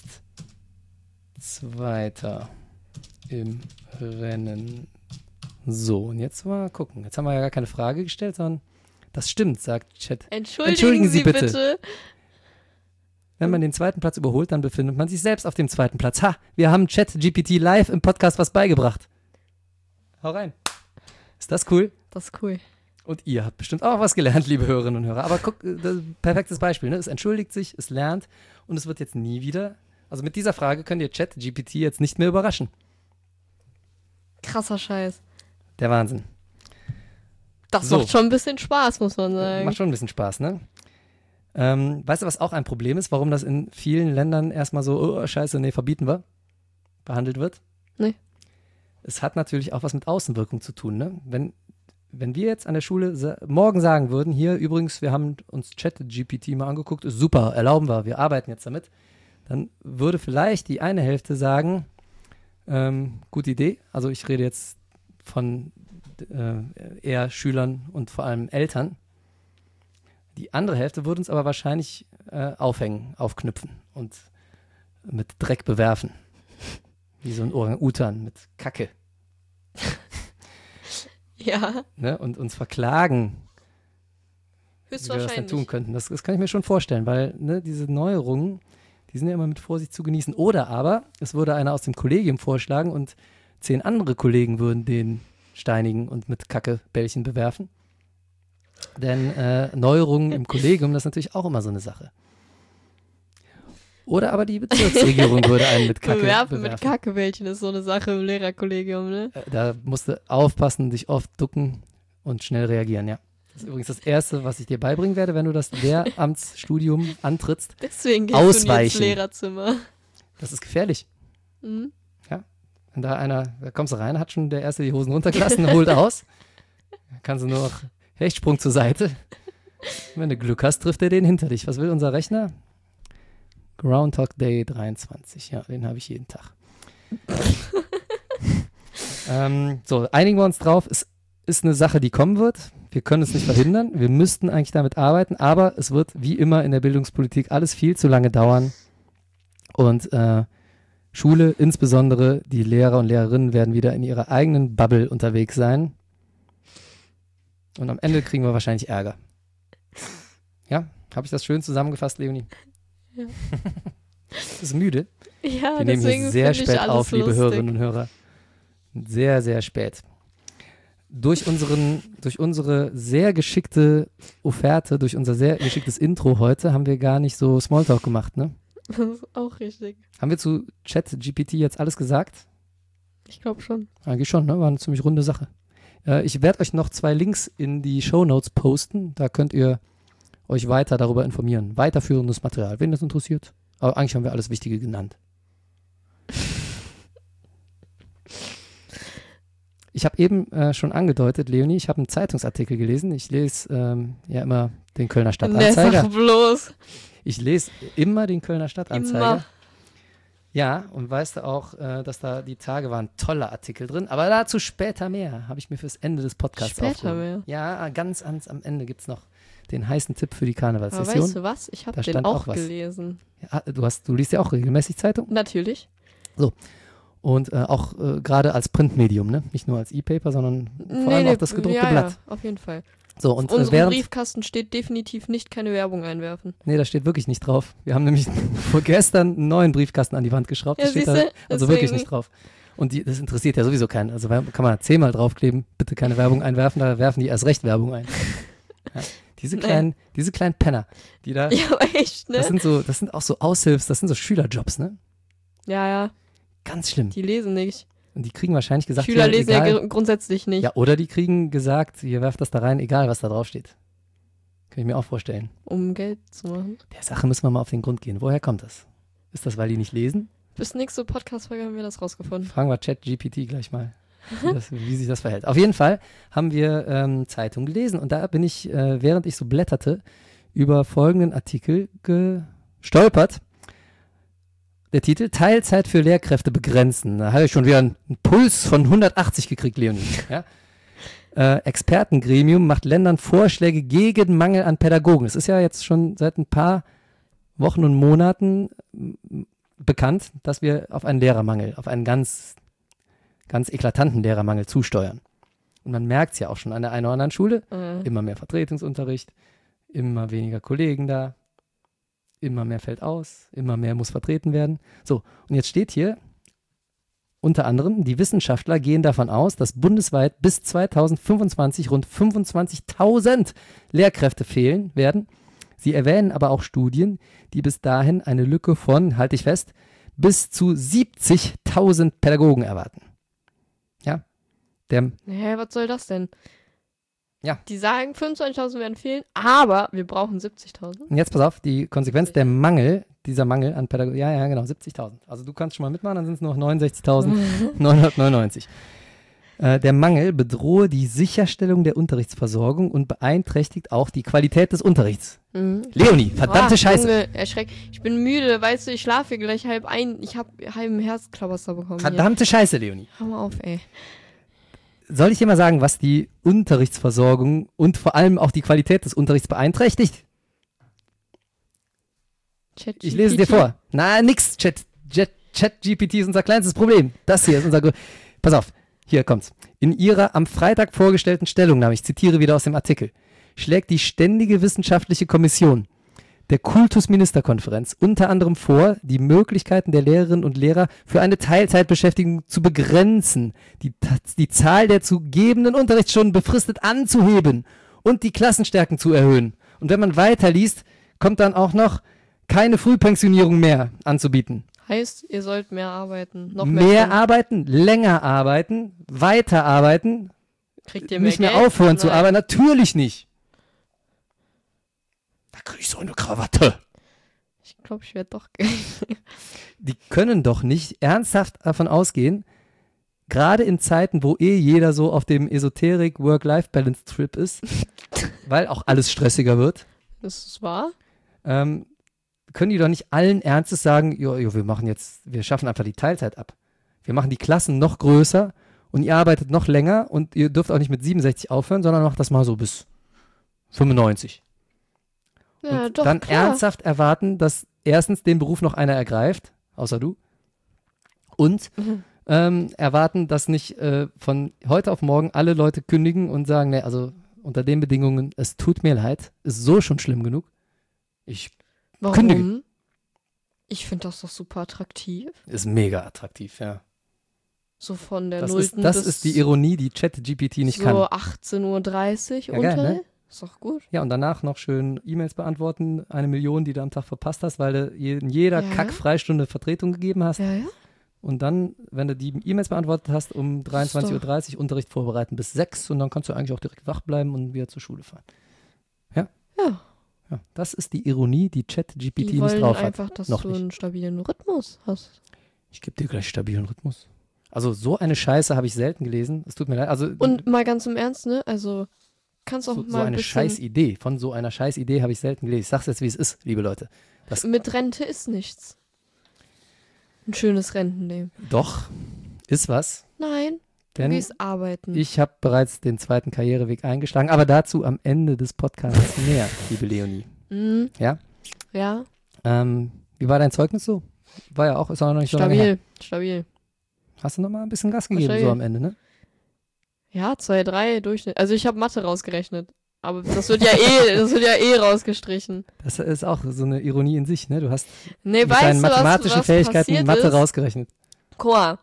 Zweiter im Rennen. So, und jetzt mal gucken. Jetzt haben wir ja gar keine Frage gestellt, sondern das stimmt, sagt Chat. Entschuldigen Sie bitte. Wenn man den zweiten Platz überholt, dann befindet man sich selbst auf dem zweiten Platz. Ha, wir haben ChatGPT live im Podcast was beigebracht. Hau rein. Ist das cool? Das ist cool. Und ihr habt bestimmt auch was gelernt, liebe Hörerinnen und Hörer. Aber guck, perfektes Beispiel. Ne? Es entschuldigt sich, es lernt und es wird jetzt nie wieder. Also mit dieser Frage könnt ihr ChatGPT jetzt nicht mehr überraschen. Krasser Scheiß. Der Wahnsinn. Das So. macht schon ein bisschen Spaß, muss man sagen. Macht schon ein bisschen Spaß, ne? Weißt du, was auch ein Problem ist, warum das in vielen Ländern erstmal so, oh, scheiße, nee, verbieten wir, behandelt wird? Nee. Es hat natürlich auch was mit Außenwirkung zu tun, ne? Wenn wir jetzt an der Schule morgen sagen würden, hier übrigens, wir haben uns ChatGPT mal angeguckt, ist super, erlauben wir arbeiten jetzt damit, dann würde vielleicht die eine Hälfte sagen, gute Idee, also ich rede jetzt von eher Schülern und vor allem Eltern. Die andere Hälfte würde uns aber wahrscheinlich aufhängen, aufknüpfen und mit Dreck bewerfen. Wie so ein Orang-Utan mit Kacke. Ja, Ne? Und uns verklagen, wie wir das dann höchstwahrscheinlich. tun könnten. Das kann ich mir schon vorstellen, weil ne, diese Neuerungen, die sind ja immer mit Vorsicht zu genießen. Oder aber, es würde einer aus dem Kollegium vorschlagen und 10 andere Kollegen würden den steinigen und mit Kackebällchen bewerfen. Denn Neuerungen im Kollegium, das ist natürlich auch immer so eine Sache. Oder aber die Bezirksregierung würde einen mit Kacke Bewerfen bewerfen. mit Kackebällchen ist so eine Sache im Lehrerkollegium, ne? Da musst du aufpassen, dich oft ducken und schnell reagieren, ja. Das ist übrigens das Erste, was ich dir beibringen werde, wenn du das Lehramtsstudium antrittst. Deswegen gehst du nie ins Ausweichen. Lehrerzimmer. Das ist gefährlich. Mhm. Wenn da kommst du rein, hat schon der Erste die Hosen runtergelassen, holt aus. Dann kannst du nur noch Hechtsprung zur Seite. Und wenn du Glück hast, trifft er den hinter dich. Was will unser Rechner? Groundhog Day 23. Ja, den habe ich jeden Tag. So, einigen wir uns drauf. Es ist eine Sache, die kommen wird. Wir können es nicht verhindern. Wir müssten eigentlich damit arbeiten. Aber es wird, wie immer in der Bildungspolitik, alles viel zu lange dauern. Und Schule, insbesondere die Lehrer und Lehrerinnen, werden wieder in ihrer eigenen Bubble unterwegs sein. Und am Ende kriegen wir wahrscheinlich Ärger. Ja, habe ich das schön zusammengefasst, Leonie? Ja. Das ist müde. Ja, Wir nehmen deswegen hier sehr finde ich spät alles auf, liebe lustig. Hörerinnen und Hörer. Sehr, sehr spät. Durch unsere sehr geschickte Offerte, durch unser sehr geschicktes Intro heute, haben wir gar nicht so Smalltalk gemacht, ne? Das ist auch richtig. Haben wir zu ChatGPT jetzt alles gesagt? Ich glaube schon. Eigentlich schon, ne? War eine ziemlich runde Sache. Ich werde euch noch 2 Links in die Shownotes posten. Da könnt ihr euch weiter darüber informieren. Weiterführendes Material, wen das interessiert. Aber eigentlich haben wir alles Wichtige genannt. Ich habe eben schon angedeutet, Leonie, ich habe einen Zeitungsartikel gelesen. Ich lese ja immer den Kölner Stadtanzeiger. Sag bloß. Ich lese immer den Kölner Stadtanzeiger. Immer. Ja, und weißt du auch, dass da die Tage waren tolle Artikel drin, aber dazu später mehr, habe ich mir fürs Ende des Podcasts Später aufgehoben. mehr? Ja, ganz am Ende gibt es noch den heißen Tipp für die Aber Karnevalssession. weißt du was? Ich habe Da den stand auch auch was. gelesen. Ja, du liest ja auch regelmäßig Zeitung Natürlich. und auch gerade als Printmedium, ne? Nicht nur als E-Paper, sondern vor allem auch das gedruckte ja, Blatt. Ja, auf jeden Fall. So, und Auf unserem während, Briefkasten steht definitiv nicht keine Werbung einwerfen. nee, da steht wirklich nicht drauf. Wir haben nämlich vorgestern einen neuen Briefkasten an die Wand geschraubt. Ja, Das steht da siehste, also wirklich deswegen. nicht drauf. Und das interessiert ja sowieso keinen. Also kann man 10-mal draufkleben, bitte keine Werbung einwerfen, da werfen die erst recht Werbung ein. Ja, diese kleinen Penner, die da, Ja, aber echt, ne? das sind auch so das sind so Schülerjobs, ne? Ja, Ganz schlimm. die lesen nicht. Und die kriegen wahrscheinlich gesagt, Schüler ja, lesen egal, ja grundsätzlich nicht. ja, oder die kriegen gesagt, ihr werft das da rein, egal was da drauf steht. Kann ich mir auch vorstellen. Um Geld zu machen. Der Sache müssen wir mal auf den Grund gehen. Woher kommt das? Ist das, weil die nicht lesen? Bis nächste Podcast-Folge haben wir das rausgefunden. Fragen wir ChatGPT gleich mal, wie sich das verhält. Auf jeden Fall haben wir Zeitung gelesen und da bin ich, während ich so blätterte, über folgenden Artikel gestolpert. Der Titel: Teilzeit für Lehrkräfte begrenzen. Da habe ich schon wieder einen Puls von 180 gekriegt, Leonie. Ja? Expertengremium macht Ländern Vorschläge gegen Mangel an Pädagogen. Es ist ja jetzt schon seit ein paar Wochen und Monaten bekannt, dass wir auf einen Lehrermangel, auf einen ganz, ganz eklatanten Lehrermangel zusteuern. Und man merkt es ja auch schon an der einen oder anderen Schule. Immer mehr Vertretungsunterricht, immer weniger Kollegen da, immer mehr fällt aus, immer mehr muss vertreten werden. So, und jetzt steht hier, unter anderem, die Wissenschaftler gehen davon aus, dass bundesweit bis 2025 rund 25.000 Lehrkräfte fehlen werden. Sie erwähnen aber auch Studien, die bis dahin eine Lücke von, halte ich fest, bis zu 70.000 Pädagogen erwarten. Ja, Hä, was soll das denn? Ja. Die sagen, 25.000 werden fehlen, aber wir brauchen 70.000. Und jetzt pass auf, die Konsequenz dieser Mangel an Pädagogen, ja, genau, 70.000. Also du kannst schon mal mitmachen, dann sind es nur noch 69.999. Der Mangel bedrohe die Sicherstellung der Unterrichtsversorgung und beeinträchtigt auch die Qualität des Unterrichts. Leonie, verdammte Scheiße. Junge, erschreck. Ich bin müde, weißt du, ich schlafe hier gleich halb ein. Ich habe halben Herzklabaster bekommen. Verdammte Scheiße, Leonie. Hör mal auf, ey. Soll ich dir mal sagen, was die Unterrichtsversorgung und vor allem auch die Qualität des Unterrichts beeinträchtigt? ChatGPT. Ich lese dir vor. Na, nix. ChatGPT ist unser kleinstes Problem. Das hier ist unser... Pass auf, hier kommt's. In ihrer am Freitag vorgestellten Stellungnahme, ich zitiere wieder aus dem Artikel, schlägt die Ständige Wissenschaftliche Kommission der Kultusministerkonferenz unter anderem vor, die Möglichkeiten der Lehrerinnen und Lehrer für eine Teilzeitbeschäftigung zu begrenzen, die Zahl der zu gebenden Unterrichtsstunden befristet anzuheben und die Klassenstärken zu erhöhen. Und wenn man weiterliest, kommt dann auch noch keine Frühpensionierung mehr anzubieten. Heißt, ihr sollt mehr arbeiten, noch Mehr Stunden. arbeiten, länger arbeiten, weiter arbeiten, Kriegt ihr mehr nicht mehr Geld? aufhören zu Nein. arbeiten. Natürlich nicht. Da krieg ich so eine Krawatte. Ich glaube, ich werde doch. Die können doch nicht ernsthaft davon ausgehen, gerade in Zeiten, wo jeder so auf dem Esoterik-Work-Life-Balance-Trip ist, weil auch alles stressiger wird, Das ist wahr. können die doch nicht allen Ernstes sagen, jo, wir schaffen einfach die Teilzeit ab. Wir machen die Klassen noch größer und ihr arbeitet noch länger und ihr dürft auch nicht mit 67 aufhören, sondern macht das mal so bis 95. Ja, Und doch, dann klar. ernsthaft erwarten, dass erstens den Beruf noch einer ergreift, außer du, und erwarten, dass nicht von heute auf morgen alle Leute kündigen und sagen, nee, also unter den Bedingungen, es tut mir leid, ist so schon schlimm genug. Ich Warum? kündige. Ich finde das doch super attraktiv. Ist mega attraktiv, ja. So von der Das 0. ist, das bis ist die Ironie, die ChatGPT nicht so kann. 18:30 Uhr Ja, geil, unter. ne? Ist doch gut. Ja, und danach noch schön E-Mails beantworten, 1 Million, die du am Tag verpasst hast, weil du in jeder Ja. Kack-Freistunde Vertretung gegeben hast. Ja, ja. Und dann, wenn du die E-Mails beantwortet hast, um 23:30 Uhr Unterricht vorbereiten bis 6 und dann kannst du eigentlich auch direkt wach bleiben und wieder zur Schule fahren. Ja. Ja, das ist die Ironie, die ChatGPT Die nicht wollen drauf hat. einfach, dass Noch du nicht. einen stabilen Rhythmus hast. Ich gebe dir gleich stabilen Rhythmus. Also so eine Scheiße habe ich selten gelesen. Es tut mir leid. Also Und mal ganz im Ernst, ne? Also kannst auch so mal ein eine bisschen. Scheißidee. Von so einer Scheißidee habe ich selten gelesen. Ich sag's jetzt, wie es ist, liebe Leute. Mit Rente ist nichts. Ein schönes Rentenleben. Doch, ist was. Nein, du Denn gehst arbeiten. ich habe bereits den zweiten Karriereweg eingeschlagen, aber dazu am Ende des Podcasts mehr, liebe Leonie. Mhm. Ja? Ja, Wie war dein Zeugnis so? Ist auch noch nicht so lange her. stabil. Hast du noch mal ein bisschen Gas gegeben, stabil. so am Ende, ne? Ja, 2, 3 Durchschnitt. Also ich habe Mathe rausgerechnet. Aber das wird ja rausgestrichen. Das ist auch so eine Ironie in sich, ne? Du hast Nee, mit weißt deinen du, mathematischen was Fähigkeiten passiert Mathe ist? rausgerechnet. Guck mal,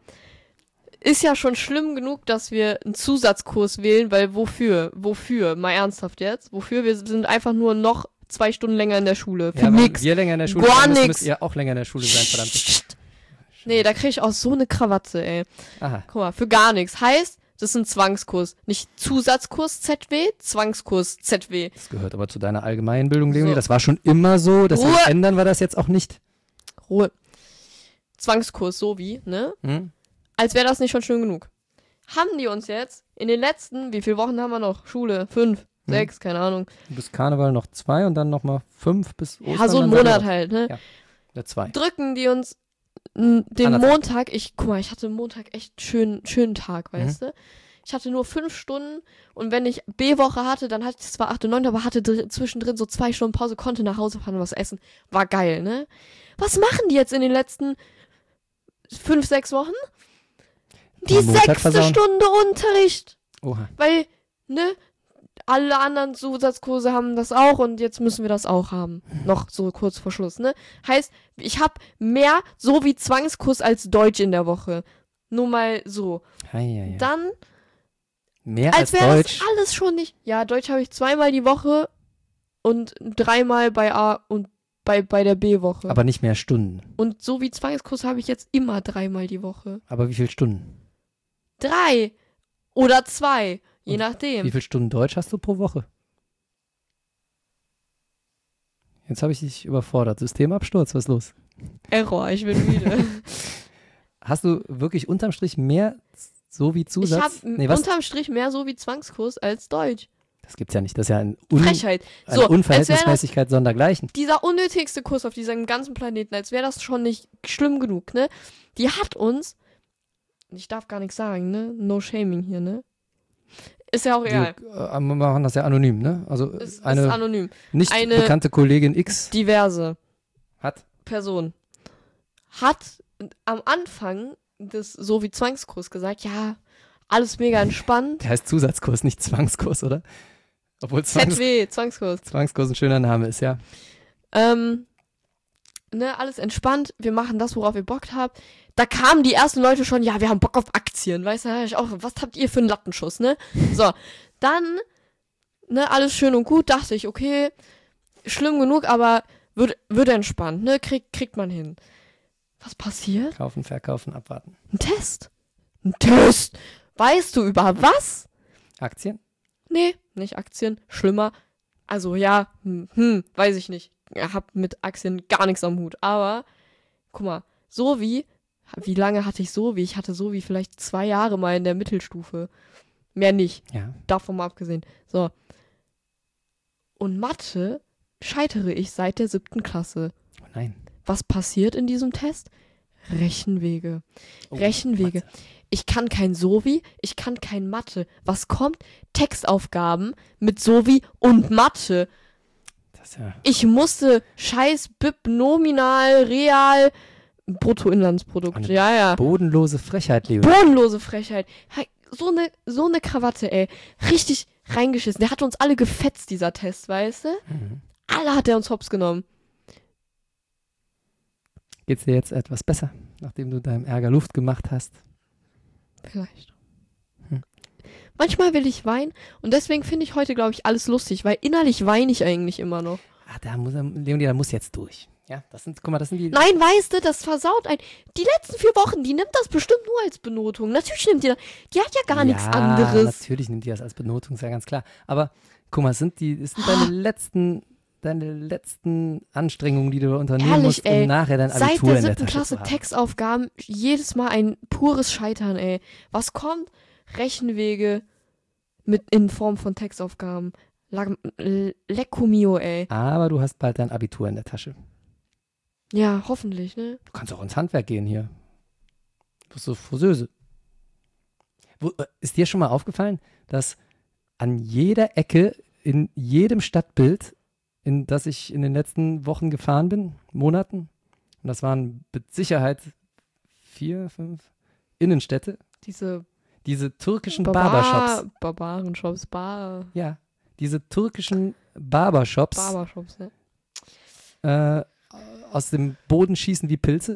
ist ja schon schlimm genug, dass wir einen Zusatzkurs wählen, weil wofür? Wofür? Mal ernsthaft jetzt? Wofür? Wir sind einfach nur noch 2 Stunden länger in der Schule. Für Ja, wenn nix. wir länger in der Schule Gar sein müssen, nix. müsst ihr auch länger in der Schule sein, verdammt. Nee, da krieg ich auch so eine Krawatte, ey. Aha. Guck mal, für gar nichts. Heißt, das ist ein Zwangskurs. Nicht Zusatzkurs ZW, Zwangskurs ZW. Das gehört aber zu deiner Allgemeinbildung, Leonie. So. Das war schon immer so. Deshalb Ruhe. ändern wir das jetzt auch nicht. Ruhe. Zwangskurs, so wie, ne? Hm? Als wäre das nicht schon schön genug. Haben die uns jetzt in den letzten, wie viele Wochen haben wir noch? Schule? 5, 6, keine Ahnung. Bis Karneval noch 2 und dann nochmal 5 bis Ostern. Ja, so ein dann seid ihr Monat auch- halt, ne? Ja, 2. Drücken die uns den Anderthalb. Montag, guck mal, ich hatte Montag echt schönen Tag, weißt du? Ich hatte nur 5 Stunden und wenn ich B-Woche hatte, dann hatte ich zwar 8 und 9, aber hatte zwischendrin so 2 Stunden Pause, konnte nach Hause fahren und was essen. War geil, ne? Was machen die jetzt in den letzten 5, 6 Wochen? Die Montag 6. versauen. Stunde Unterricht. Oha. Weil, ne? Alle anderen Zusatzkurse haben das auch und jetzt müssen wir das auch haben. Noch so kurz vor Schluss, ne? Heißt, ich habe mehr so wie Zwangskurs als Deutsch in der Woche. Nur mal so. Ja. Dann, Mehr als als wäre Deutsch. das alles schon nicht. Ja, Deutsch habe ich 2-mal die Woche und 3-mal bei A und bei der B-Woche. Aber nicht mehr Stunden. Und so wie Zwangskurs habe ich jetzt immer 3-mal die Woche. Aber wie viele Stunden? 3 oder 2, je Und nachdem. Wie viele Stunden Deutsch hast du pro Woche? Jetzt habe ich dich überfordert. Systemabsturz, was ist los? Error, ich bin müde. Hast du wirklich unterm Strich mehr so wie Zusatz? Ich habe Nee, was? unterm Strich mehr so wie Zwangskurs als Deutsch. Das gibt's ja nicht. Das ist ja Frechheit. eine So, als wäre das Unverhältnismäßigkeit sondergleichen. dieser unnötigste Kurs auf diesem ganzen Planeten, als wäre das schon nicht schlimm genug, ne? Die hat uns, ich darf gar nichts sagen, ne? No shaming hier, ne? Ist ja auch egal. Wir machen das ja anonym, ne? Also Ist eine anonym. nicht eine- bekannte Kollegin X Diverse hat. Person hat am Anfang des so wie Zwangskurs gesagt, ja, alles mega entspannt. Der heißt Zusatzkurs, nicht Zwangskurs, oder? Obwohl ZW, Zwangskurs. Zwangskurs ein schöner Name ist, ja. Ne, alles entspannt, wir machen das, worauf ihr Bock habt. Da kamen die ersten Leute schon, ja, wir haben Bock auf Aktien, weißt du, da hab ich auch, was habt ihr für einen Lattenschuss, ne? So, dann, ne, alles schön und gut, dachte ich, okay, schlimm genug, aber wird entspannt, ne? Kriegt man hin. Was passiert? Kaufen, verkaufen, abwarten. Ein Test. Ein Test. Weißt du über was? Aktien? Nee, nicht Aktien. Schlimmer. Also ja, weiß ich nicht. Ich hab mit Aktien gar nichts am Hut. Aber, guck mal, wie lange hatte ich Sovi? Ich hatte Sovi vielleicht 2 Jahre mal in der Mittelstufe. Mehr nicht. Ja. Davon mal abgesehen. So. Und Mathe scheitere ich seit der 7. Klasse. Oh nein. Was passiert in diesem Test? Rechenwege. Rechenwege. Mathe. Ich kann kein Sovi, ich kann kein Mathe. Was kommt? Textaufgaben mit Sovi und Mathe. Das ja. Ich musste scheiß BIP, Nominal, Real, Bruttoinlandsprodukt. Ja. Bodenlose Frechheit, Leo. Bodenlose Frechheit. So eine Krawatte, ey. Richtig reingeschissen. Der hat uns alle gefetzt, dieser Test, weißt du? Alle hat er uns hops genommen. Geht's dir jetzt etwas besser, nachdem du deinem Ärger Luft gemacht hast? Vielleicht. Manchmal will ich weinen und deswegen finde ich heute, glaube ich, alles lustig, weil innerlich weine ich eigentlich immer noch. Leonie, da muss jetzt durch. Ja, das sind die... Nein, weißt du, das versaut ein. Die letzten 4 Wochen, die nimmt das bestimmt nur als Benotung. Natürlich nimmt die das. Die hat ja gar nichts anderes. Natürlich nimmt die das als Benotung, ist ja ganz klar. Aber guck mal, es sind deine letzten Anstrengungen, die du unternehmen musst, um nachher dein Abitur seit der in der 7. Tasche Klasse zu haben. Textaufgaben, jedes Mal ein pures Scheitern, ey. Was kommt? Rechenwege in Form von Textaufgaben. Lecco mio, ey. Aber du hast bald dein Abitur in der Tasche. Ja, hoffentlich, ne? Du kannst auch ins Handwerk gehen hier. Du bist so Friseuse. Ist dir schon mal aufgefallen, dass an jeder Ecke, in jedem Stadtbild, in das ich in den letzten Wochen gefahren bin, Monaten, und das waren mit Sicherheit 4, 5 Innenstädte, diese türkischen Barbershops. Barbarenshops, Ja, diese türkischen Barbershops. Barbershops, ne? Aus dem Boden schießen wie Pilze.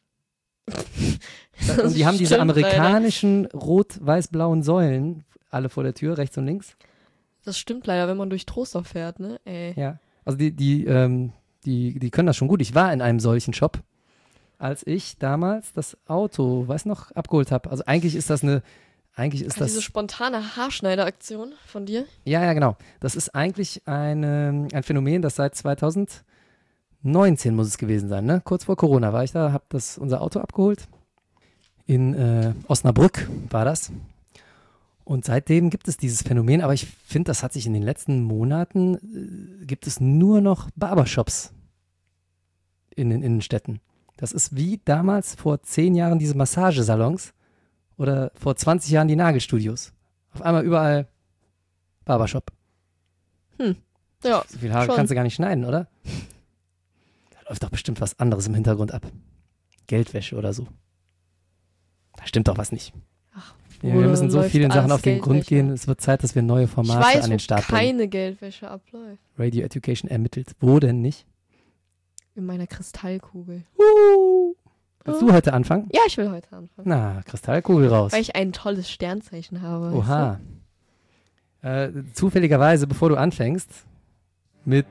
Und die haben diese stimmt, amerikanischen rot-weiß-blauen Säulen alle vor der Tür, rechts und links. Das stimmt leider, wenn man durch Trostorf fährt, ne? Ey. Ja, also die können das schon gut. Ich war in einem solchen Shop, als ich damals das Auto, abgeholt habe. Also eigentlich ist das diese spontane Haarschneideraktion von dir? Ja, genau. Das ist eigentlich ein Phänomen, das seit 2019 muss es gewesen sein, ne? Kurz vor Corona war ich da, habe unser Auto abgeholt. In Osnabrück war das. Und seitdem gibt es dieses Phänomen, aber ich finde, das hat sich in den letzten Monaten, gibt es nur noch Barbershops in den Innenstädten. Das ist wie damals vor 10 Jahren diese Massagesalons oder vor 20 Jahren die Nagelstudios. Auf einmal überall Barbershop. Ja, so viel Haare schon. kannst du gar nicht schneiden, oder? Da läuft doch bestimmt was anderes im Hintergrund ab. Geldwäsche oder so. Da stimmt doch was nicht. Ja, wir müssen so vielen Sachen auf den Grund gehen. Es wird Zeit, dass wir neue Formate an den Start bringen. keine Geldwäsche abläuft. Radio Education ermittelt. Wo denn nicht? In meiner Kristallkugel. Willst du heute anfangen? Ja, ich will heute anfangen. Na, Kristallkugel raus. Weil ich ein tolles Sternzeichen habe. Oha. Zufälligerweise, bevor du anfängst, mit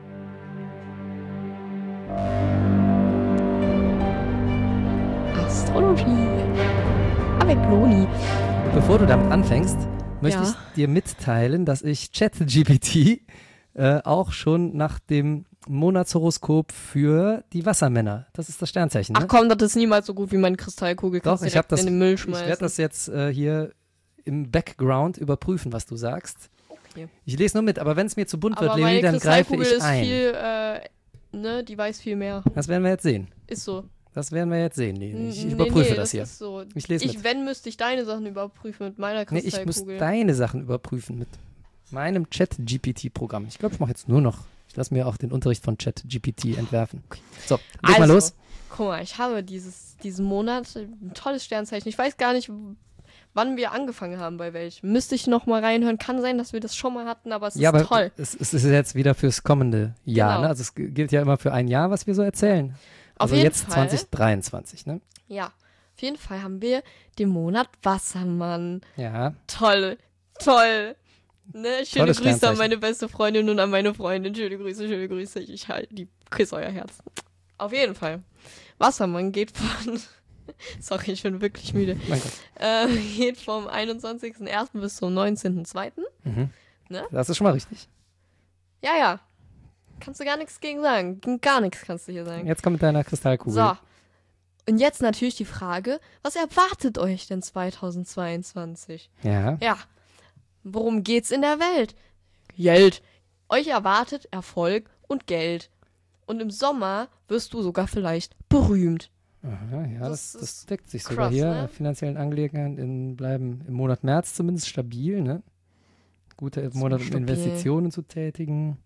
Astrologie. Avec Loni. Bevor du damit anfängst, möchte Ja. ich dir mitteilen, dass ich ChatGPT auch schon nach dem Monatshoroskop für die Wassermänner, das ist das Sternzeichen, ne? Ach komm, das ist niemals so gut wie meine Kristallkugel. Doch, Kannst ich habe direkt das. in den Müll Ich schmeißen. werde das jetzt hier im Background überprüfen, was du sagst. Okay. Ich lese nur mit, aber wenn es mir zu bunt wird, Aber Leonie, meine dann greife Kristallkugel ich ist ein. viel, die weiß viel mehr. Das werden wir jetzt sehen. Ist so. Das werden wir jetzt sehen, Leonie. Ich Nee, überprüfe das hier. Ist so. Ich lese mit. Wenn, müsste ich deine Sachen überprüfen mit meiner Nee, ich Kristallkugel. muss deine Sachen überprüfen mit meinem Chat-GPT-Programm. Ich glaube, ich mache jetzt nur noch. Ich lasse mir auch den Unterricht von Chat-GPT entwerfen. So, leg mal los. Guck mal, ich habe diesen Monat ein tolles Sternzeichen. Ich weiß gar nicht, wann wir angefangen haben, bei welchem. Müsste ich noch mal reinhören. Kann sein, dass wir das schon mal hatten, aber es ist aber toll. es ist jetzt wieder fürs kommende Jahr. Genau. Ne? Also es gilt ja immer für ein Jahr, was wir so erzählen. Auf Also jeden jetzt Fall. 2023, ne? Ja, auf jeden Fall haben wir den Monat Wassermann. Ja. Toll. Ne, schöne Tolles Grüße an Sternzeichen. meine beste Freundin und an meine Freundin. Schöne Grüße, schöne Grüße. Ich halt, küsse euer Herz. Auf jeden Fall. Wassermann geht von... Sorry, ich bin wirklich müde. Mein Gott. Geht vom 21.01. bis zum 19.02. Mhm. Ne? Das ist schon mal richtig. Ja. Kannst du gar nichts gegen sagen. Gegen gar nichts kannst du hier sagen. Jetzt kommt mit deiner Kristallkugel. So. Und jetzt natürlich die Frage, was erwartet euch denn 2022? Ja. Ja. Worum geht's in der Welt? Geld. Euch erwartet Erfolg und Geld. Und im Sommer wirst du sogar vielleicht berühmt. Aha, ja, Das das ist deckt sich krass, sogar hier. ne? Finanziellen Angelegenheiten bleiben im Monat März zumindest stabil, ne? Gute Monat, um stabil. Investitionen zu tätigen.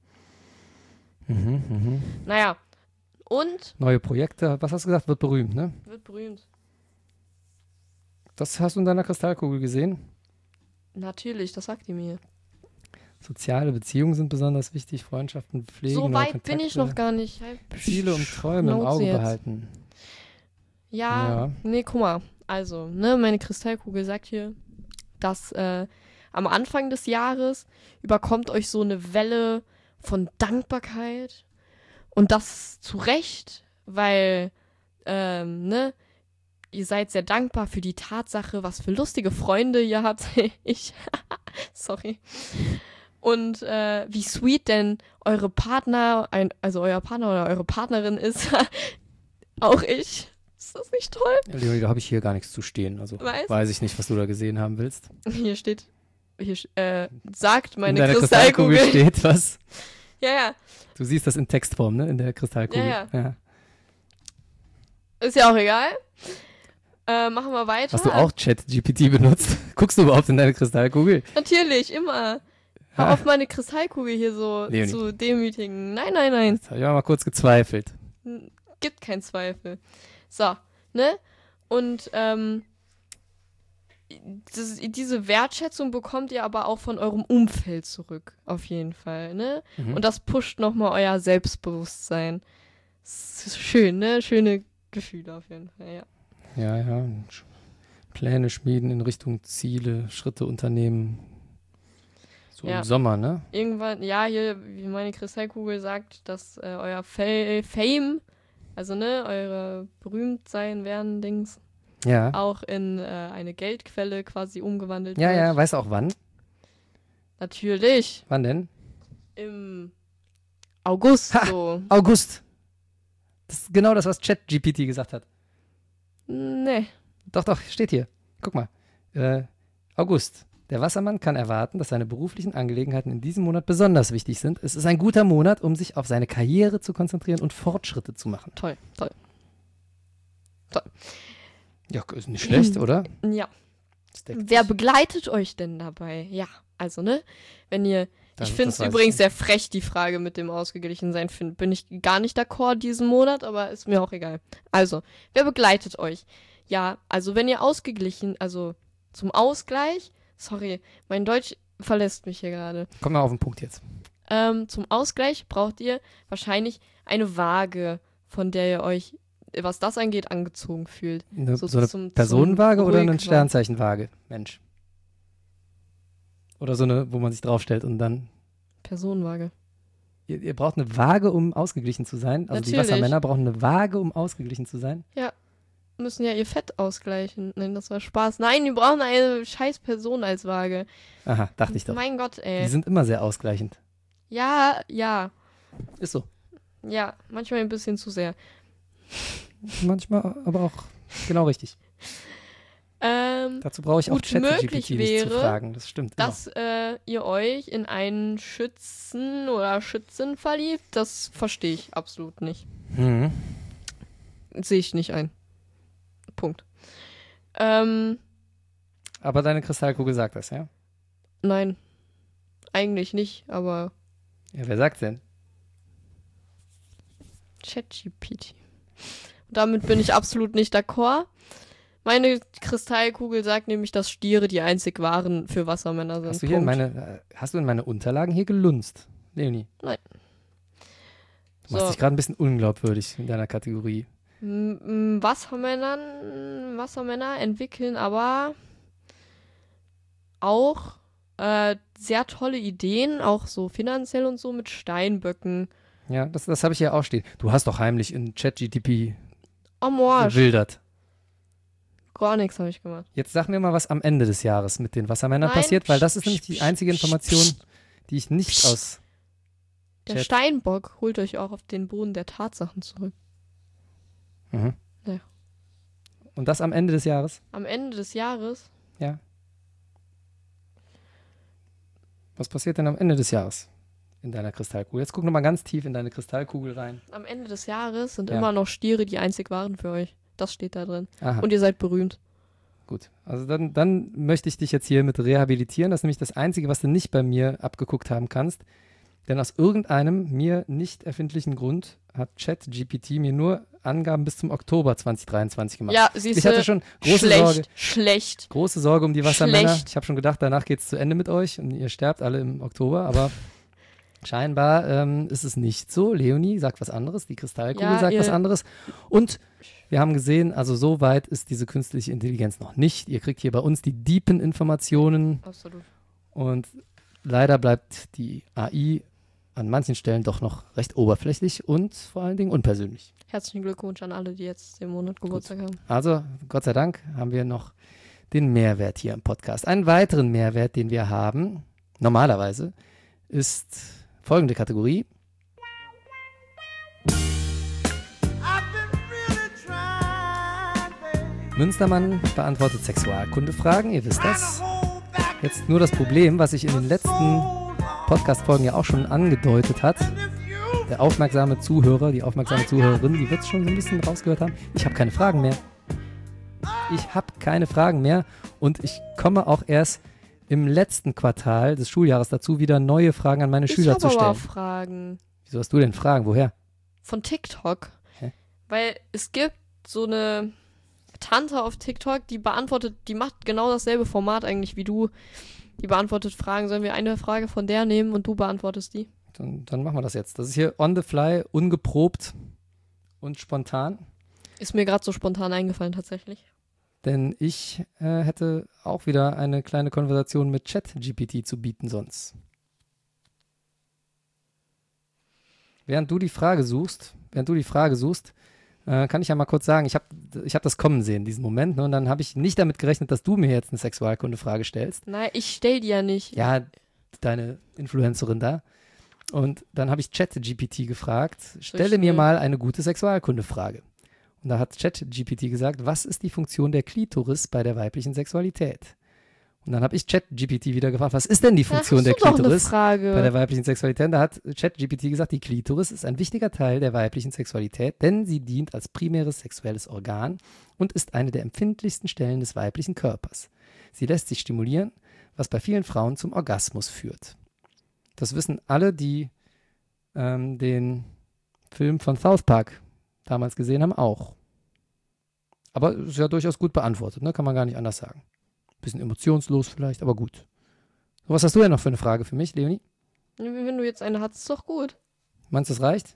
Naja. Und Neue Projekte, was hast du gesagt, wird berühmt, ne? wird berühmt. Das hast du in deiner Kristallkugel gesehen. Natürlich, das sagt die mir. Soziale Beziehungen sind besonders wichtig, Freundschaften pflegen, So neue weit Kontakte, bin ich noch gar nicht. Ziele und Träume im Schnauze Auge jetzt. behalten. Ja, nee, guck mal. Also, ne, meine Kristallkugel sagt hier, dass am Anfang des Jahres überkommt euch so eine Welle von Dankbarkeit. Und das zu Recht, weil, ne, ihr seid sehr dankbar für die Tatsache, was für lustige Freunde ihr habt. Ich, sorry. Und wie sweet denn eure Partner, also euer Partner oder eure Partnerin ist. Auch ich. Ist das nicht toll? Leonie, da habe ich hier gar nichts zu stehen. Also weiß ich nicht, was du da gesehen haben willst. Hier steht, sagt meine in deiner Kristallkugel. steht was. Ja. Du siehst das in Textform, ne? In der Kristallkugel. Ja. Ist ja auch egal. Machen wir weiter. Hast du auch ChatGPT benutzt? Guckst du überhaupt in deine Kristallkugel? Natürlich, immer. Hör auf, meine Kristallkugel hier so Leonie. zu demütigen. Nein. Jetzt habe ich auch mal kurz gezweifelt. Gibt keinen Zweifel. So, ne? Und diese Wertschätzung bekommt ihr aber auch von eurem Umfeld zurück, auf jeden Fall, ne? Und das pusht nochmal euer Selbstbewusstsein. Das ist schön, ne? Schöne Gefühle auf jeden Fall, ja. Ja. Pläne schmieden in Richtung Ziele, Schritte unternehmen. So Ja. im Sommer, ne? Irgendwann, ja, hier, wie meine Kristallkugel sagt, dass euer Fame, also ne, eure Berühmtsein werden Dings, Ja. auch in eine Geldquelle quasi umgewandelt wird. Ja, weißt du auch wann? Natürlich. Wann denn? Im August Ha! so. August. Das ist genau das, was ChatGPT gesagt hat. Nee. Doch, steht hier. Guck mal. August. Der Wassermann kann erwarten, dass seine beruflichen Angelegenheiten in diesem Monat besonders wichtig sind. Es ist ein guter Monat, um sich auf seine Karriere zu konzentrieren und Fortschritte zu machen. Toll. Ja, ist nicht schlecht, oder? Ja. Das deckt Wer sich. begleitet euch denn dabei? Ja, also ne, wenn ihr, ich finde es das weiß übrigens ich sehr frech, die Frage mit dem Ausgeglichensein, bin ich gar nicht d'accord diesen Monat, aber ist mir auch egal. Also, wer begleitet euch? Ja, also wenn ihr ausgeglichen, also zum Ausgleich, sorry, mein Deutsch verlässt mich hier gerade. Komm mal auf den Punkt jetzt. Zum Ausgleich braucht ihr wahrscheinlich eine Waage, von der ihr euch, was das angeht, angezogen fühlt. So eine zum Personenwaage oder eine Ruhigwagen. Sternzeichenwaage? Mensch. Oder so eine, wo man sich draufstellt und dann. Personenwaage. Ihr braucht eine Waage, um ausgeglichen zu sein. Also die Natürlich. Wassermänner brauchen eine Waage, um ausgeglichen zu sein. Müssen ja ihr Fett ausgleichen. Nein, das war Spaß. Nein, die brauchen eine scheiß Person als Waage. Aha, dachte ich doch. Mein Gott, Die ey. sind immer sehr ausgleichend. Ja, Ist so. manchmal ein bisschen zu sehr. Manchmal aber auch genau richtig. Dazu brauche ich auch Gut ChatGPT möglich nicht zu wäre, fragen. Das stimmt. dass ihr euch in einen Schützen oder Schützin verliebt, das verstehe ich absolut nicht. Immer. Sehe ich nicht ein. Punkt. Aber deine Kristallkugel sagt das, ja? Nein. Eigentlich nicht, aber Ja, wer sagt denn? ChatGPT. Damit bin ich absolut nicht d'accord. Meine Kristallkugel sagt nämlich, dass Stiere die einzig wahren für Wassermänner sind. Hast du in meine Unterlagen hier gelunzt, Leonie? Nein. Du machst dich gerade ein bisschen unglaubwürdig in deiner Kategorie. Wassermänner entwickeln aber auch sehr tolle Ideen, auch so finanziell und so mit Steinböcken. Ja, das habe ich ja auch stehen. Du hast doch heimlich in ChatGPT Amorsch. gewildert. Gar nichts habe ich gemacht. Jetzt sag mir mal, was am Ende des Jahres mit den Wassermännern Nein, passiert, weil das ist psch, nämlich die psch, einzige psch, Information, psch. die ich nicht aus Der Chat- Steinbock holt euch auch auf den Boden der Tatsachen zurück. Mhm. Ja. Und das am Ende des Jahres? Am Ende des Jahres, Ja. Was passiert denn am Ende des Jahres in deiner Kristallkugel? Jetzt guck nochmal ganz tief in deine Kristallkugel rein. am Ende des Jahres sind Ja. immer noch Stiere die einzig waren für euch. Das steht da drin. Aha, Und ihr seid berühmt. gut. Also dann möchte ich dich jetzt hier mit rehabilitieren. Das ist nämlich das Einzige, was du nicht bei mir abgeguckt haben kannst. Denn aus irgendeinem mir nicht erfindlichen Grund hat ChatGPT mir nur Angaben bis zum Oktober 2023 gemacht. Ja, siehst Ich du, hatte schon große schlecht. Sorge um die Wassermänner. Schlecht. Ich habe schon gedacht, danach geht es zu Ende mit euch und ihr sterbt alle im Oktober, aber scheinbar ist es nicht so. Leonie sagt was anderes, die Kristallkugel Ja, sagt was anderes. Und wir haben gesehen, also so weit ist diese künstliche Intelligenz noch nicht. Ihr kriegt hier bei uns die deepen Informationen Absolut. und leider bleibt die AI an manchen Stellen doch noch recht oberflächlich und vor allen Dingen unpersönlich. Herzlichen Glückwunsch an alle, die jetzt den Monat Geburtstag haben. Also, Gott sei Dank haben wir noch den Mehrwert hier im Podcast. Einen weiteren Mehrwert, den wir haben, normalerweise, ist folgende Kategorie. Münstermann beantwortet Sexualkundefragen, ihr wisst das. Jetzt nur das Problem, was sich in den letzten Podcast-Folgen ja auch schon angedeutet hat. Der aufmerksame Zuhörer, die aufmerksame Zuhörerin, die wird es schon so ein bisschen rausgehört haben. Ich habe keine Fragen mehr. Ich habe keine Fragen mehr und ich komme auch erst im letzten Quartal des Schuljahres dazu, wieder neue Fragen an meine Schüler Ich zu habe aber stellen. auch Fragen Wieso hast du denn Fragen? Woher? von TikTok. Hä? Weil es gibt so eine Tante auf TikTok, die macht genau dasselbe Format eigentlich wie du. Die beantwortet Fragen. Sollen wir eine Frage von der nehmen und du beantwortest die? Dann machen wir das jetzt. Das ist hier on the fly, ungeprobt und spontan. Ist mir gerade so spontan eingefallen tatsächlich. Denn ich hätte auch wieder eine kleine Konversation mit ChatGPT zu bieten sonst. Während du die Frage suchst, kann ich ja mal kurz sagen, ich hab das kommen sehen, diesen Moment. Ne, und dann habe ich nicht damit gerechnet, dass du mir jetzt eine Sexualkundefrage stellst. Nein, ich stell die ja nicht. Ja, deine Influencerin da. Und dann habe ich ChatGPT gefragt, stelle mir mal eine gute Sexualkundefrage. Und da hat ChatGPT gesagt, was ist die Funktion der Klitoris bei der weiblichen Sexualität? Und dann habe ich ChatGPT wieder gefragt, was ist denn die Funktion der Klitoris bei der weiblichen Sexualität? Da hat ChatGPT gesagt, die Klitoris ist ein wichtiger Teil der weiblichen Sexualität, denn sie dient als primäres sexuelles Organ und ist eine der empfindlichsten Stellen des weiblichen Körpers. Sie lässt sich stimulieren, was bei vielen Frauen zum Orgasmus führt. Das wissen alle, die den Film von South Park damals gesehen haben, auch. Aber ist ja durchaus gut beantwortet, ne? Kann man gar nicht anders sagen. Bisschen emotionslos vielleicht, aber gut. So, was hast du denn noch für eine Frage für mich, Leonie? Wenn du jetzt eine hast, ist doch gut. Meinst du, das reicht?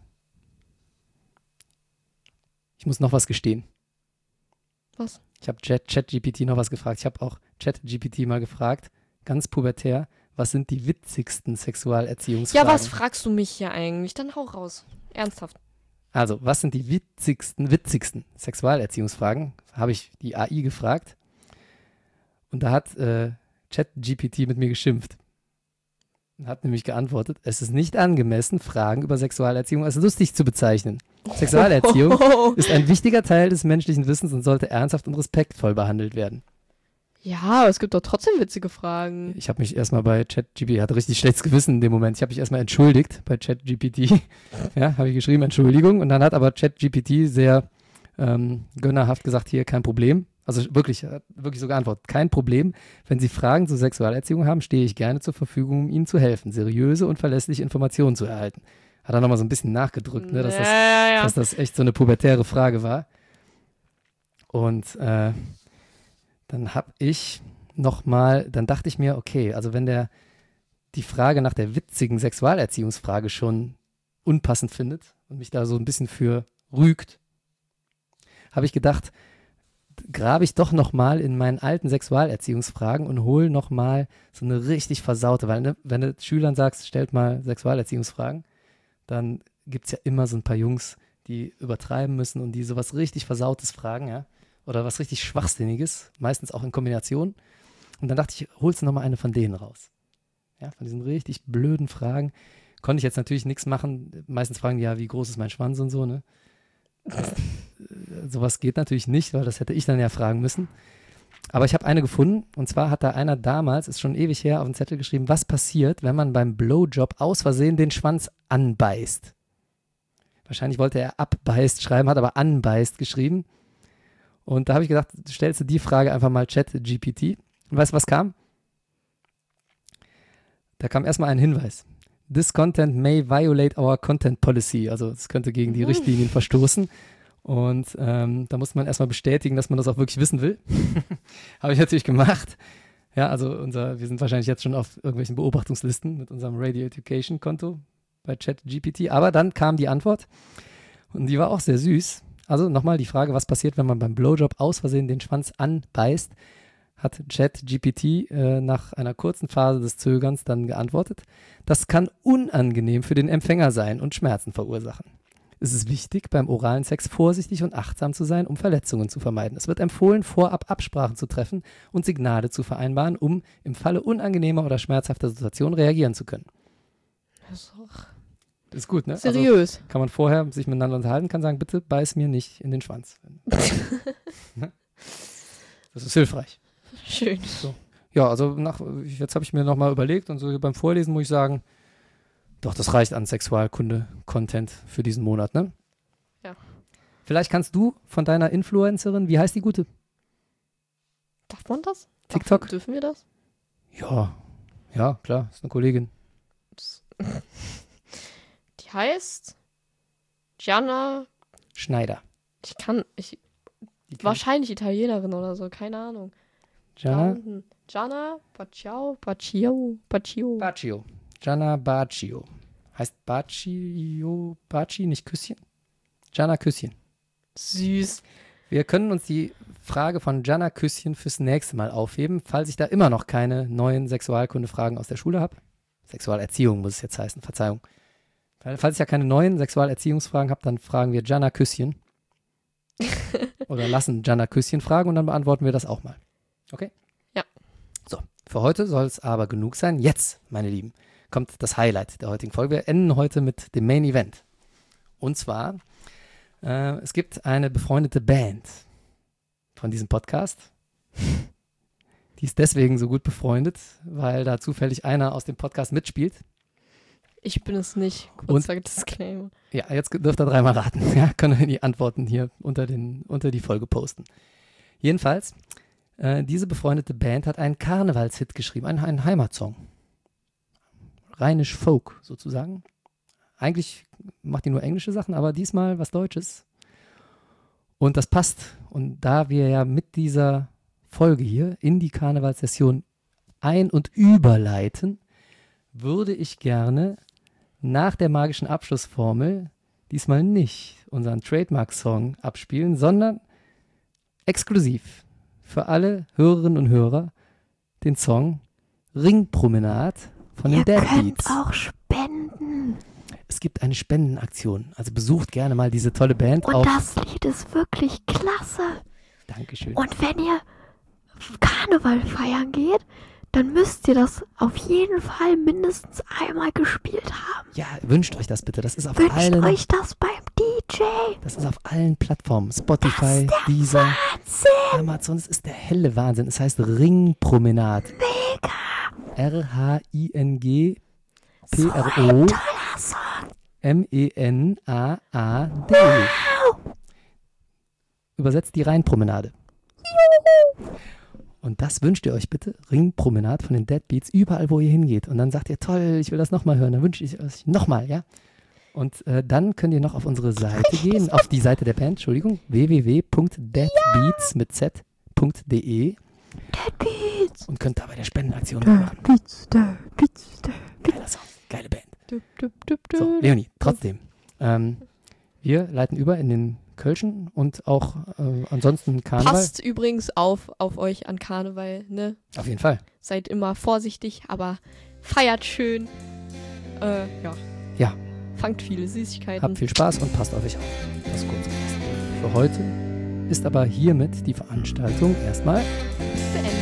Ich muss noch was gestehen. Was? Ich habe ChatGPT noch was gefragt. Ich habe auch ChatGPT mal gefragt, ganz pubertär, was sind die witzigsten Sexualerziehungsfragen? Ja, was fragst du mich hier eigentlich? Dann hau raus. Ernsthaft. Also, was sind die witzigsten Sexualerziehungsfragen? Habe ich die AI gefragt. Und da hat ChatGPT mit mir geschimpft. Und hat nämlich geantwortet, es ist nicht angemessen, Fragen über Sexualerziehung als lustig zu bezeichnen. Sexualerziehung ist ein wichtiger Teil des menschlichen Wissens und sollte ernsthaft und respektvoll behandelt werden. Ja, aber es gibt doch trotzdem witzige Fragen. Ich habe mich erstmal bei ChatGPT, hatte richtig schlechtes Gewissen in dem Moment. Ich habe mich erstmal entschuldigt bei ChatGPT. Ja, habe ich geschrieben, Entschuldigung. Und dann hat aber ChatGPT sehr gönnerhaft gesagt, hier, kein Problem. Also wirklich so geantwortet, kein Problem. Wenn Sie Fragen zur Sexualerziehung haben, stehe ich gerne zur Verfügung, um Ihnen zu helfen, seriöse und verlässliche Informationen zu erhalten. Hat er nochmal so ein bisschen nachgedrückt, ne, dass das echt so eine pubertäre Frage war. Und dann dachte ich mir, okay, also wenn der die Frage nach der witzigen Sexualerziehungsfrage schon unpassend findet und mich da so ein bisschen für rügt, habe ich gedacht, grabe ich doch nochmal in meinen alten Sexualerziehungsfragen und hole nochmal so eine richtig versaute, weil ne, wenn du Schülern sagst, stellt mal Sexualerziehungsfragen, dann gibt es ja immer so ein paar Jungs, die übertreiben müssen und die sowas richtig Versautes fragen, ja, oder was richtig Schwachsinniges, meistens auch in Kombination. Und dann dachte ich, holst du nochmal eine von denen raus. Ja, von diesen richtig blöden Fragen. Konnte ich jetzt natürlich nichts machen. Meistens fragen die ja, wie groß ist mein Schwanz und so, ne? Sowas geht natürlich nicht, weil das hätte ich dann ja fragen müssen. Aber ich habe eine gefunden, und zwar hat da einer damals, ist schon ewig her, auf den Zettel geschrieben, was passiert, wenn man beim Blowjob aus Versehen den Schwanz anbeißt. Wahrscheinlich wollte er abbeißt schreiben, hat aber anbeißt geschrieben. Und da habe ich gedacht, stellst du die Frage einfach mal ChatGPT. Und weißt du, was kam? Da kam erstmal ein Hinweis. This content may violate our content policy. Also es könnte gegen die Richtlinien verstoßen. Und da muss man erstmal bestätigen, dass man das auch wirklich wissen will. Habe ich natürlich gemacht. Ja, also wir sind wahrscheinlich jetzt schon auf irgendwelchen Beobachtungslisten mit unserem Radio Education Konto bei ChatGPT. Aber dann kam die Antwort und die war auch sehr süß. Also nochmal die Frage, was passiert, wenn man beim Blowjob aus Versehen den Schwanz anbeißt, hat ChatGPT nach einer kurzen Phase des Zögerns dann geantwortet. Das kann unangenehm für den Empfänger sein und Schmerzen verursachen. Es ist wichtig, beim oralen Sex vorsichtig und achtsam zu sein, um Verletzungen zu vermeiden. Es wird empfohlen, vorab Absprachen zu treffen und Signale zu vereinbaren, um im Falle unangenehmer oder schmerzhafter Situationen reagieren zu können. Das ist gut, ne? Seriös. Also kann man vorher sich miteinander unterhalten, kann sagen, bitte beiß mir nicht in den Schwanz. Das ist hilfreich. Schön. So. Ja, also jetzt habe ich mir nochmal überlegt und so beim Vorlesen muss ich sagen, doch, das reicht an Sexualkunde-Content für diesen Monat, ne? Ja. Vielleicht kannst du von deiner Influencerin, wie heißt die gute? Darf man das? TikTok? Dürfen wir das? Ja, klar, ist eine Kollegin. Die heißt Gianna Schneider. Wahrscheinlich Italienerin oder so, keine Ahnung. Gianna Baccio. Gianna Baccio. Heißt Baci nicht Küsschen? Gianna Küsschen. Süß. Wir können uns die Frage von Gianna Küsschen fürs nächste Mal aufheben, falls ich da immer noch keine neuen Sexualkunde-Fragen aus der Schule habe. Sexualerziehung muss es jetzt heißen, Verzeihung. Falls ich ja keine neuen Sexualerziehungsfragen habe, dann fragen wir Gianna Küsschen. Oder lassen Gianna Küsschen fragen und dann beantworten wir das auch mal. Okay? Ja. So, für heute soll es aber genug sein. Jetzt, meine Lieben, kommt das Highlight der heutigen Folge. Wir enden heute mit dem Main Event. Und zwar, es gibt eine befreundete Band von diesem Podcast. Die ist deswegen so gut befreundet, weil da zufällig einer aus dem Podcast mitspielt. Ich bin es nicht. Kurzer Disclaimer. Ja, jetzt dürft ihr dreimal raten. Ja, können wir die Antworten hier unter die Folge posten. Jedenfalls, diese befreundete Band hat einen Karnevalshit geschrieben, einen Heimatsong. Rheinisch Folk sozusagen. Eigentlich macht die nur englische Sachen, aber diesmal was Deutsches. Und das passt. Und da wir ja mit dieser Folge hier in die Karnevalssession ein- und überleiten, würde ich gerne nach der magischen Abschlussformel diesmal nicht unseren Trademark-Song abspielen, sondern exklusiv für alle Hörerinnen und Hörer den Song Ringpromenade von den Dead Beats. Ihr könnt auch spenden. Es gibt eine Spendenaktion, also besucht gerne mal diese tolle Band Und auf. das Lied ist wirklich klasse. Dankeschön. Und wenn ihr Karneval feiern geht, dann müsst ihr das auf jeden Fall mindestens einmal gespielt haben. Ja, wünscht euch das bitte. Das ist auf Wünscht allen. euch das beim DJ. Das ist auf allen Plattformen. Spotify, Das ist der Deezer, Wahnsinn. Amazon. Es ist der helle Wahnsinn. Es heißt Ringpromenade. Mega. R-H-I-N-G So ein P-R-O toller Song. M-E-N-A-A-D. Übersetzt die Rheinpromenade. Und das wünscht ihr euch bitte, Ringpromenade von den Dead Beats, überall, wo ihr hingeht. Und dann sagt ihr, toll, ich will das nochmal hören. Dann wünsche ich euch nochmal, ja? Und dann könnt ihr noch auf unsere Seite gehen, auf die Seite der Band, Entschuldigung, www.deadbeats mit z.de Dead Beats. und könnt da bei der Spendenaktion mitmachen. Dead Beats, Dead Beats, Dead Beats. Geiler Song, geile Band. Dup, dup, dup, dup. So, Leonie, trotzdem, wir leiten über in den Kölschen und auch ansonsten Karneval. Passt übrigens auf euch an Karneval, ne? Auf jeden Fall. Seid immer vorsichtig, aber feiert schön. Ja. Fangt viele Süßigkeiten. Habt viel Spaß und passt auf euch auf. Das kurz gefasst. Für heute ist aber hiermit die Veranstaltung erstmal beendet.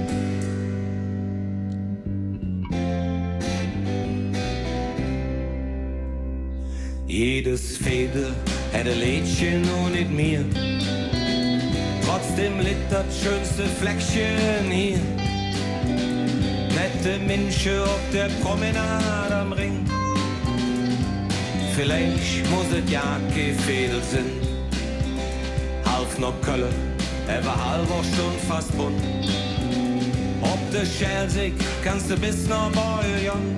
Jedes Fädel hätte Lädchen und nicht mir. Trotzdem litt das schönste Fleckchen hier. Nette Menschen auf der Promenade am Ring. Vielleicht muss es ja kein Fädel sein. Half noch Kölle, war halber Stunde fast bunt. Ob der Schelsig kannst du bis nach Bouillon.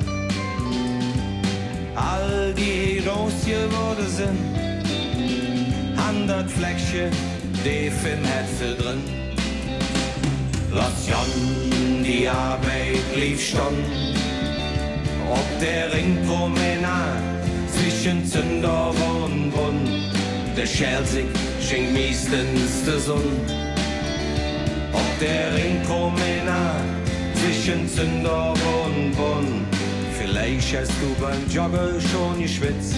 All die Heroes hier wurde sind, 100 Fleckchen, die im Hetzel drin. Lass Jon, die Arbeit lief schon, ob der Ringpromenade zwischen Zündorf und Brunn. Der Schelsig schenkt meistens der Sonn, ob der Ringpromenade zwischen Zündorf und Brunn. Vielleicht hast du beim Joggen schon geschwitzt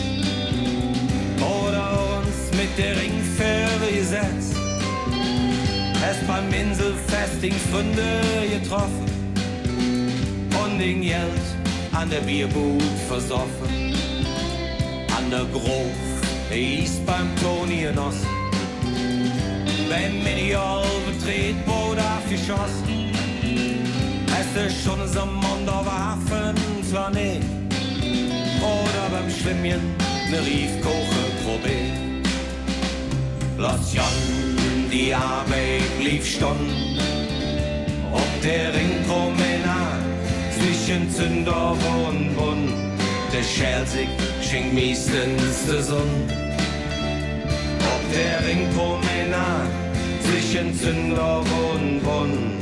oder uns mit der Ringfähre gesetzt. Hast beim Inselfest den Freunde getroffen und den Geld an der Bierbude versoffen. An der Grove ist beim Toni genossen. Beim Medial Betretboot abgeschossen. Hast du schon so am Mondorf-Hafen zwar nicht, oder beim Schwimmen ne Riefkoche probiert. Lass Jon, die Arbeit lief stunden, ob der Ringpromenade zwischen Zündorf und Brunn. Der Schelsig schenkt meistens der Sonn, ob der Ringpromenade zwischen Zündorf und Brunn.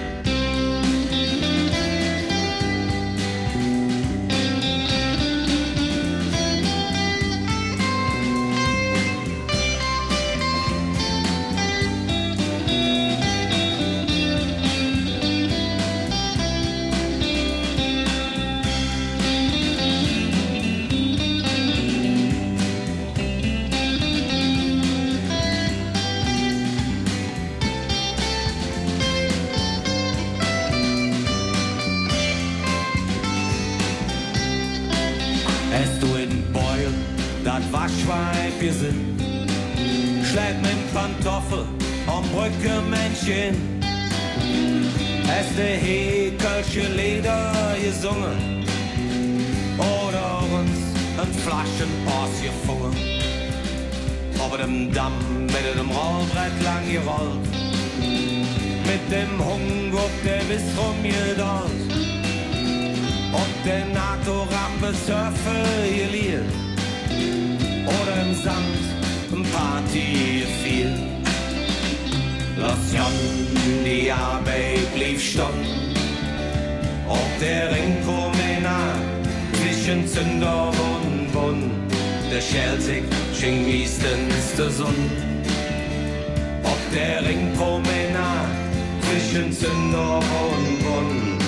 Waschweib wir sind, schlägt mit Pantoffel am Brücke-Männchen. Hast der Häkelsche Leder gesungen oder uns ein Flaschenpass gefunden. Über dem Damm mit dem Rollbrett lang gerollt, mit dem Hung auf der bis rumgedollt, ob der NATO-Rampe Surfe geliehen oder im Sand ein Party viel. Lass Jon, die Arbeit lief stunden, ob der Ringpromenade zwischen Zündorf und Brunn. Der Schelsig schenkt meistens der Sonn, ob der Ringpromenade zwischen Zündorf und Brunn.